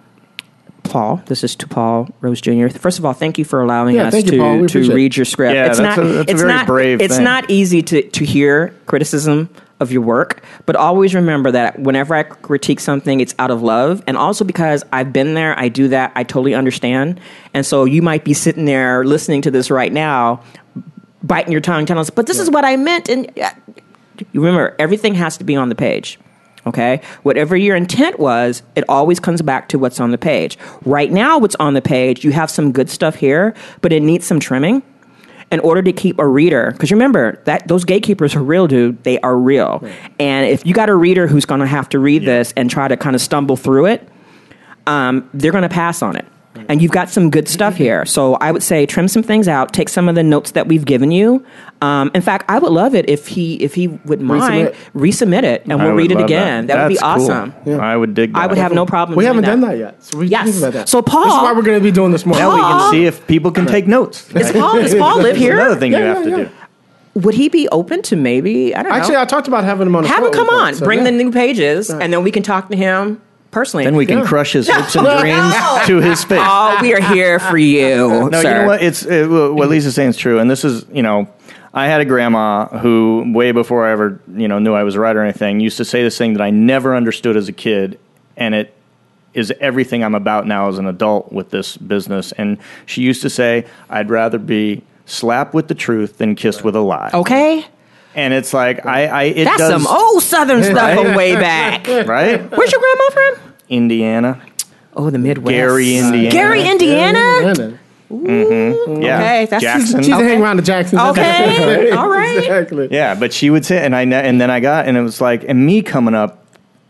Paul, this is to Paul Rose Jr. First of all, thank you for allowing us thank you, Paul. We to appreciate read your script. Yeah, it's that's not, a it's very not, brave It's thing. not easy to hear criticism of your work, but always remember that whenever I critique something, it's out of love, and also because I've been there, I do that, I totally understand. And so you might be sitting there listening to this right now, biting your tongue, telling us, but this is what I meant. And you remember, everything has to be on the page. Okay? Whatever your intent was, it always comes back to what's on the page. Right now, what's on the page, you have some good stuff here, but it needs some trimming in order to keep a reader. Because remember, that those gatekeepers are real, dude. They are real. Right. And if you got a reader who's going to have to read this and try to kind of stumble through it, they're going to pass on it. And you've got some good stuff here. So I would say trim some things out, take some of the notes that we've given you. In fact, I would love it if he would mind, resubmit it, and we'll read it again. That would be awesome. Cool. Yeah. I would dig that. I would have no problem We doing haven't done that. that yet. So we Yes. think about that. So, Paul- This is why we're going to be doing this more. Now we can see if people can take notes. Does Paul live here? Another thing you have to yeah. do. Would he be open to maybe, I don't know. Actually, I talked about having him on the have show him come at one on, point, so bring yeah. the new pages, Right. and then we can talk to him personally. Then we can crush his hopes and dreams to his face. Oh, we are here for you, No, sir. you know what? What Lisa's saying is true, and this is, I had a grandma who, way before I ever, knew I was a writer or anything, used to say this thing that I never understood as a kid, and it is everything I'm about now as an adult with this business. And she used to say, "I'd rather be slapped with the truth than kissed with a lie." Okay. And it's like That's some old Southern stuff from way back. right? Where's your grandma from? Indiana, Oh, the Midwest. Gary, Indiana. Gary, Indiana? Yeah, Okay, that's Jackson. She's hanging around the Jacksons. Okay, all right. Exactly. Yeah, but she would say, and then it was like, and me coming up,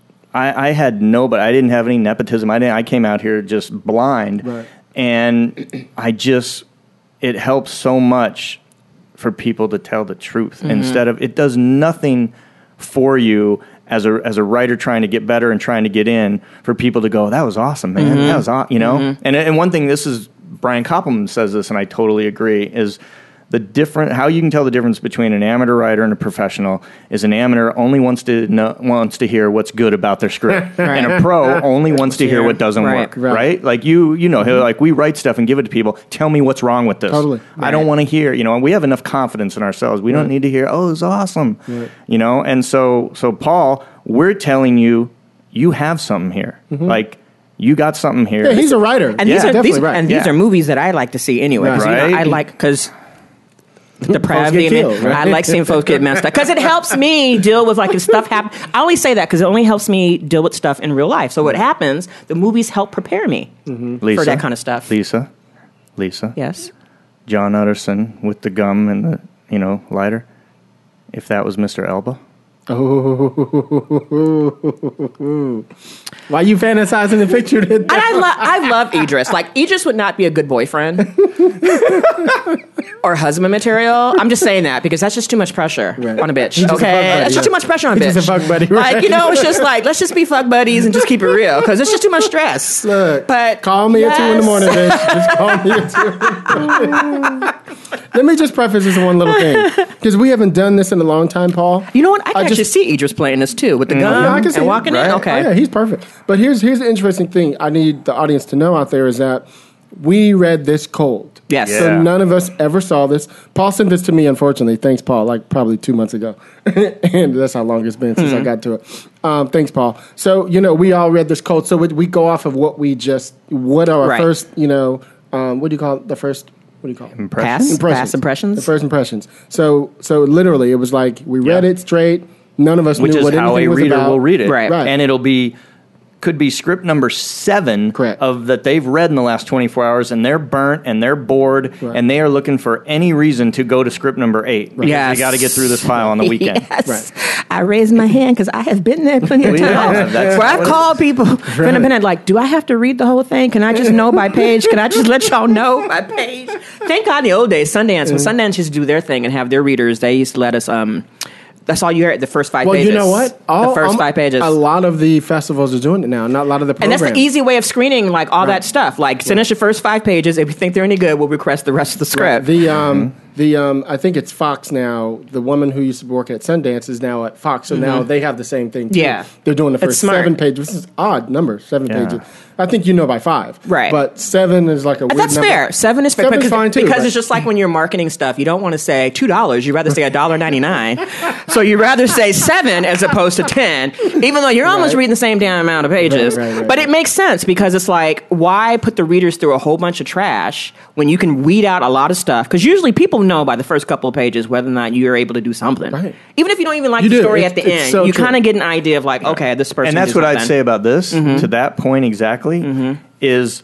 I had nobody. I didn't have any nepotism. I came out here just blind, Right. and it helps so much for people to tell the truth instead of, it does nothing for you as a writer trying to get better and trying to get in, for people to go, that was awesome, man. That was awesome, And one thing, this is Brian Koppelman says this, and I totally agree, is how you can tell the difference between an amateur writer and a professional is an amateur only wants to hear what's good about their script, and a pro only wants to hear what doesn't work. Right? Like like we write stuff and give it to people. Tell me what's wrong with this. Totally. I don't want to hear. And we have enough confidence in ourselves. We don't need to hear. Oh, it's awesome. Right. And so Paul, we're telling you, you have something here. Like. You got something here. Yeah, he's a writer. And these are movies that I like to see anyway. Right. I like because depravity. I like seeing folks get messed up because it helps me deal with if stuff happens. I always say that because it only helps me deal with stuff in real life. So what happens? The movies help prepare me for that kind of stuff. Lisa. Yes. John Utterson with the gum and the lighter. If that was Mr. Elba. Oh, why you fantasizing the picture? I love Idris. Idris would not be a good boyfriend or husband material. I'm just saying that because that's just too much pressure on a bitch. Okay, that's just too much pressure on a bitch. He's just a fuck buddy, right? It's just let's just be fuck buddies and just keep it real because it's just too much stress. Look, but call me at 2 in the morning, bitch. Just call me at 2. Let me just preface this one little thing because we haven't done this in a long time, Paul. You know what? I can actually see Idris playing this too with the gun and walking in. Okay, yeah, he's perfect. But here's the interesting thing I need the audience to know out there is that we read this cold. Yes. Yeah. So none of us ever saw this. Paul sent this to me, unfortunately. Thanks, Paul. Probably 2 months ago. And that's how long it's been since I got to it. Thanks, Paul. So, we all read this cold. So we go off of what our first, what do you call it? The first... What do you call it? Past impressions. The first impressions. So literally, it was like we read it straight. None of us knew what anything was about. Which is how a reader will read it. Right. And it'll could be script number 7 Correct. that they've read in the last 24 hours, and they're burnt and they're bored, and they are looking for any reason to go to script number 8. Because they got to get through this file on the weekend. Yes. Right. I raised my hand because I have been there plenty of times. Where I've called people, been do I have to read the whole thing? Can I just know by page? Can I just let y'all know by page? Thank God in the old days, Sundance, when Sundance used to do their thing and have their readers, they used to let us... That's all you heard, the first 5 pages. Well, you know what? The first 5 pages. A lot of the festivals are doing it now, not a lot of the programs. And that's the easy way of screening all that stuff. Send us your first 5 pages. If we think they're any good, we'll request the rest of the script. Right. I think it's Fox now. The woman who used to work at Sundance is now at Fox, so now they have the same thing too. Yeah. They're doing the first 7 pages. This is odd number, 7 pages. I think by 5. Right. But 7 is like a weird that's number. fair. 7 is fair. 7 is fine too. Because it's just like when you're marketing stuff, you don't want to say $2. You'd rather say $1.99. So you'd rather say 7 as opposed to 10, even though you're almost reading the same damn amount of pages. But it makes sense because it's why put the readers through a whole bunch of trash when you can weed out a lot of stuff? Because usually people know by the first couple of pages whether or not you're able to do something. Right. Even if you don't even like the story at the end, you kind of get an idea of okay, this person. And that's what I'd say about this. To that point exactly, is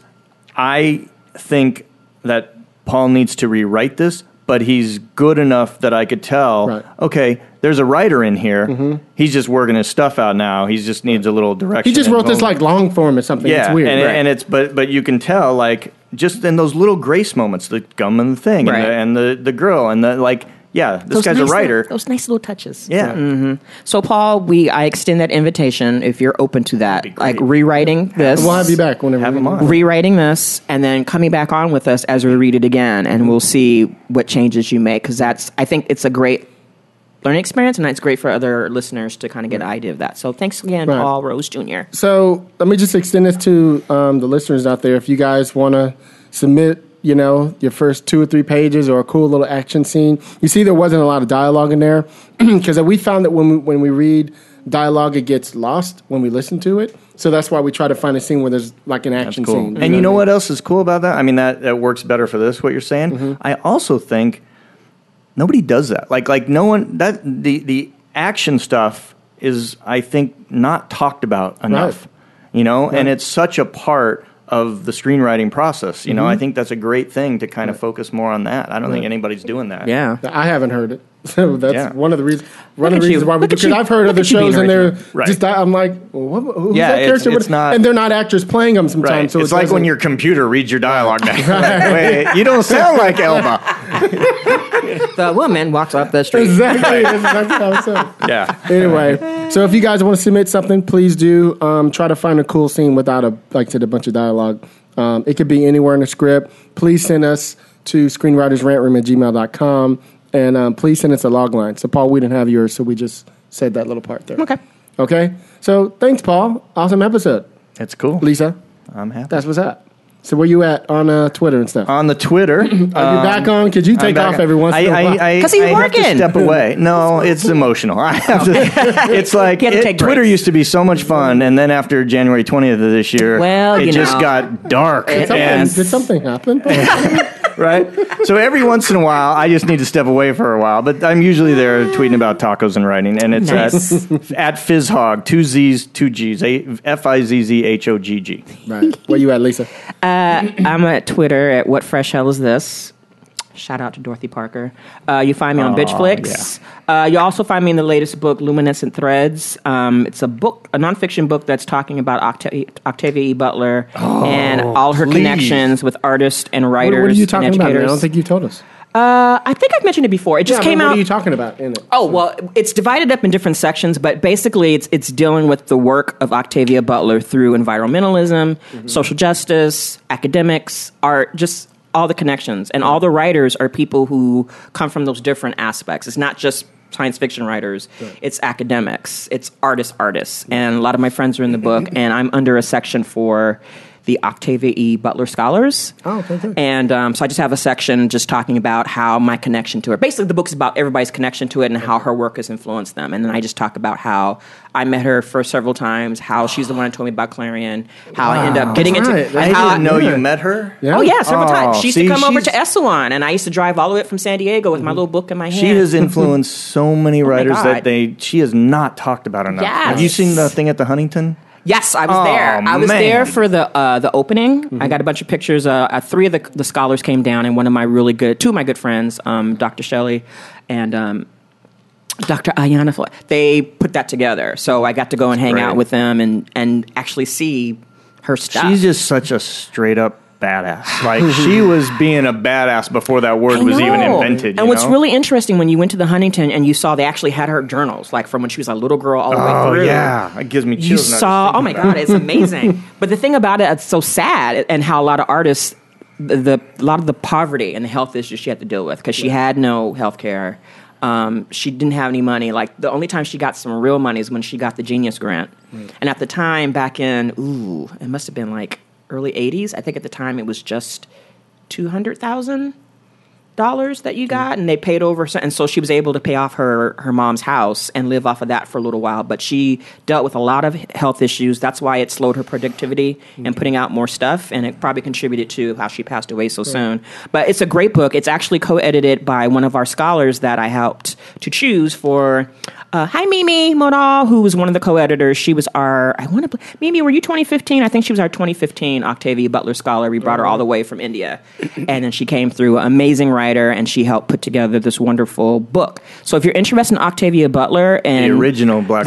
I think that Paul needs to rewrite this, but he's good enough that I could tell, okay, there's a writer in here. He's just working his stuff out now. He just needs a little direction. He just wrote this long form or something. Yeah, it's weird. And it's but you can tell just in those little grace moments, the gum and the thing, and the girl and the this guy's a writer. Those nice little touches. Yeah. So Paul, I extend that invitation if you're open to that, rewriting this. We'll have you back whenever have him on. Rewriting this and then coming back on with us as we read it again, and we'll see what changes you make because I think it's a great learning experience, and it's great for other listeners to kind of get an idea of that. So thanks again, Paul Rose Jr. So let me just extend this to the listeners out there. If you guys want to submit, your first 2 or 3 pages or a cool little action scene. You see, there wasn't a lot of dialogue in there because we found that when we read dialogue, it gets lost when we listen to it. So that's why we try to find a scene where there's an action scene. And you know what else is cool about that? I mean, that works better for this, what you're saying. I also think nobody does that. No one, the action stuff is, I think, not talked about enough. And it's such a part of the screenwriting process. I think that's a great thing to kind of focus more on that. I don't think anybody's doing that. Yeah. I haven't heard it. So that's one of the reasons why we do, because I've heard other shows and they're just, I'm like, who's that character? It's not, and they're not actors playing them sometimes. Right. So it's like when your computer reads your dialogue back. Wait, you don't sound like Elba. The woman walks up the street. Exactly. That's how it sounds. Yeah. Anyway, so if you guys want to submit something, please do. Try to find a cool scene without a bunch of dialogue. It could be anywhere in the script. Please send us to screenwritersrantroom@gmail.com. And please send us a log line. So, Paul, we didn't have yours, so we just said that little part there. Okay? So, thanks, Paul. Awesome episode. It's cool. Lisa? I'm happy. That's what's up. So where you at on Twitter and stuff? On the Twitter. Are you back on? Could you take off every once in a while? Because he's working. I have to step away. No, it's emotional. I have to. It's like Twitter used to be so much fun, and then after January 20th of this year, it just got dark. Did something happen? Right? So every once in a while, I just need to step away for a while. But I'm usually there tweeting about tacos and writing. And it's at FizzHog, 2 Z's, 2 G's, FIZZHOGG. Right. Where you at, Lisa? I'm at Twitter at What Fresh Hell Is This? Shout out to Dorothy Parker. You find me on Bitchflix. Yeah. You also find me in the latest book, Luminescent Threads. It's a nonfiction book that's talking about Octavia E. Butler and all her connections with artists and writers. What are you talking and about? educators. I don't think you told us. I think I've mentioned it before. It just came out. What are you talking about in it? Oh, well, it's divided up in different sections, but basically it's dealing with the work of Octavia Butler through environmentalism, social justice, academics, art, just all the connections. And all the writers are people who come from those different aspects. It's not just science fiction writers. Right. It's academics. It's artists. And a lot of my friends are in the book, and I'm under a section for the Octavia E. Butler Scholars. Oh, okay. And so I just have a section just talking about how my connection to her. Basically, the book's about everybody's connection to it and how her work has influenced them. And then I just talk about how I met her for several times, how she's the one who told me about Clarion, how I ended up getting into... I didn't know you met her? Yeah. Oh, yeah, several times. She used to come over to Esalen, and I used to drive all the way up from San Diego with my little book in my hand. She has influenced so many writers that she has not talked about enough. Yes. Have you seen the thing at the Huntington? Yes, I was there. I was there for the opening. I got a bunch of pictures. 3 of the scholars came down, and two of my good friends, Dr. Shelley and Dr. Ayanna, they put that together. So I got to go and hang out with them and actually see her stuff. She's just such a straight up badass. Like, she was being a badass before that word was even invented. And what's really interesting, when you went to the Huntington and you saw they actually had her journals, like from when she was a little girl all the way through. Oh, yeah. It gives me chills. You saw, oh my God, it's amazing. But the thing about it, it's so sad, and how a lot of artists, a lot of the poverty and the health issues she had to deal with, because she had no health care. She didn't have any money. Like, the only time she got some real money is when she got the Genius Grant. And at the time, back in, it must have been like early 80s. I think at the time it was just $200,000 that you got, and they paid over. And so she was able to pay off her mom's house and live off of that for a little while. But she dealt with a lot of health issues. That's why it slowed her productivity and putting out more stuff, and it probably contributed to how she passed away so soon. But it's a great book. It's actually co-edited by one of our scholars that I helped to choose for... hi, Mimi Modal, who was one of the co-editors. She was Mimi, were you 2015? I think she was our 2015 Octavia Butler Scholar. We brought her all the way from India. And then she came through, amazing writer, and she helped put together this wonderful book. So if you're interested in Octavia Butler and... The original Black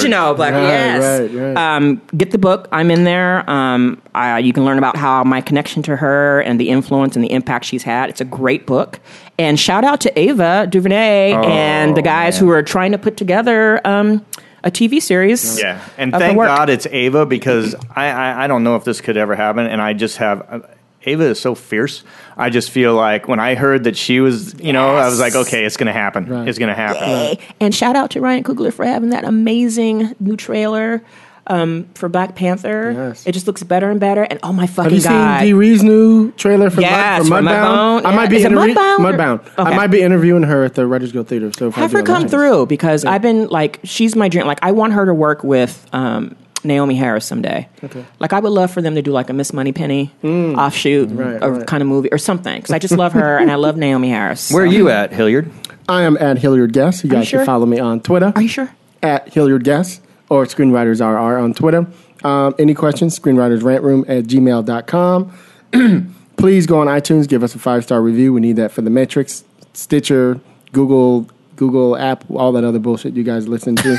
yes. Right. Get the book. I'm in there. You can learn about how my connection to her and the influence and the impact she's had. It's a great book. And shout out to Ava DuVernay and the guys who are trying to put together a TV series. Yeah, and thank God it's Ava, because I don't know if this could ever happen, and I just have... Ava is so fierce. I just feel like when I heard that she was, I was like, okay, it's going to happen. Right. It's going to happen. Yay. And shout out to Ryan Coogler for having that amazing new trailer for Black Panther. Yes. It just looks better and better. And oh my fucking God. Have you seen Dee Ree's new trailer for Mudbound? I might be Mudbound. Okay. I might be interviewing her at the Writers Guild Theater. So have her come through, because I've been like, she's my dream. Like, I want her to work with Naomi Harris someday. Okay. Like, I would love for them to do like a Miss Moneypenny offshoot kind of movie or something, because I just love her and I love Naomi Harris. Where are you at, Hilliard? I am at Hilliard Guest. You guys can follow me on Twitter. Are you sure? At Hilliard Guest or Screenwriters RR on Twitter. Any questions? screenwritersrantroom@gmail.com. Please go on iTunes, give us a 5-star review. We need that for the Matrix, Stitcher, Google app, all that other bullshit you guys listen to.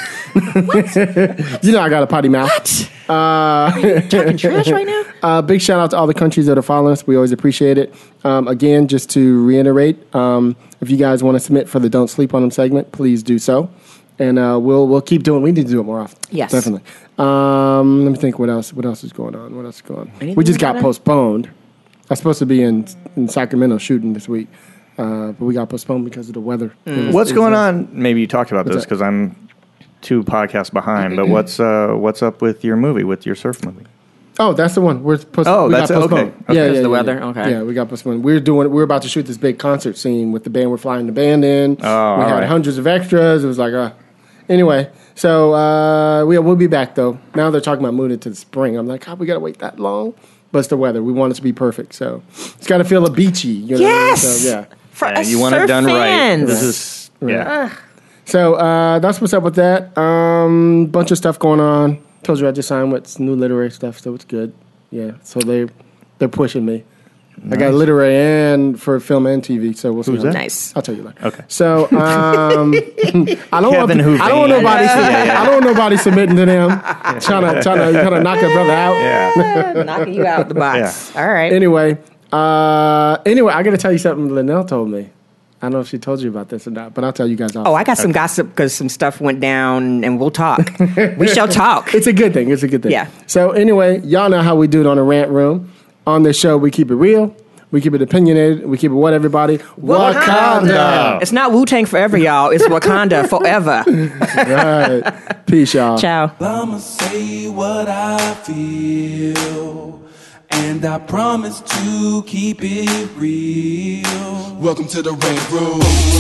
I got a potty mouth. What? Talking trash right now? Big shout out to all the countries that are following us. We always appreciate it. Again, just to reiterate, if you guys want to submit for the Don't Sleep on Them segment, please do so. And we'll keep doing. We need to do it more often. Yes, definitely. Let me think. What else is going on? Anything we just got postponed. I was supposed to be in Sacramento shooting this week, but we got postponed because of the weather. What's going on? Maybe you talked about this because I'm 2 podcasts behind. But what's up with your movie, with your surf movie? Oh, that's the one. We that's got postponed. okay. Yeah, the weather. Okay. Yeah, we got postponed. We're about to shoot this big concert scene with the band. We're flying the band in. Oh, we had hundreds of extras. It was like, anyway. So we'll be back though. Now they're talking about moving to the spring. I'm like, we gotta wait that long. But it's the weather. We want it to be perfect. So it's got to feel a beachy. You know Yes. So, yeah. For us you want it done fans. right. This is So that's what's up with that. Bunch of stuff going on. Told you I just signed with new literary stuff, so it's good. Yeah. So they're pushing me. Nice. I got literary and for film and TV. So we'll see. Who's that? Nice. I'll tell you later. Okay. So I don't want nobody submitting to them. trying to knock a brother out. Yeah. Knocking you out the box. Yeah. All right. Anyway, I got to tell you something Linnell told me. I don't know if she told you about this or not, but I'll tell you guys off. Oh, I got some gossip because some stuff went down, and we'll talk. We shall talk. It's a good thing. It's a good thing. Yeah. So anyway, y'all know how we do it on the Rant Room. On this show, we keep it real. We keep it opinionated. We keep it what, everybody? Wakanda. It's not Wu-Tang forever, y'all. It's Wakanda forever. Right. Peace, y'all. Ciao. I'ma say what I feel, and I promise to keep it real. Welcome to the Rant Room.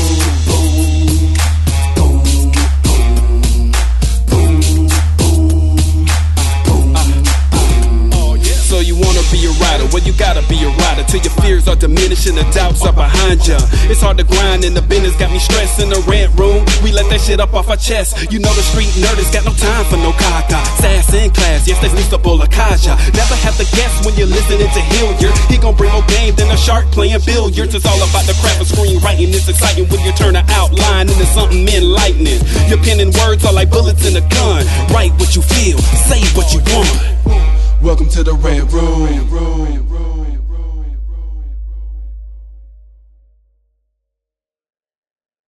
So you wanna be a rider? Well, you gotta be a rider till your fears are diminishing, the doubts are behind ya. It's hard to grind and the business got me stressed in the Rant Room. We let that shit up off our chest. You know the street nerd has got no time for no caca. Sass in class, yes, that's Lisa Bolakaja. Never have to guess when you're listening to Hilliard. He gon' bring more game than a shark playing billiards. It's all about the craft of screenwriting. It's exciting when you turn an outline into something enlightening. Your pen and words are like bullets in a gun. Write what you feel, say what you want. Welcome to the Rant Room.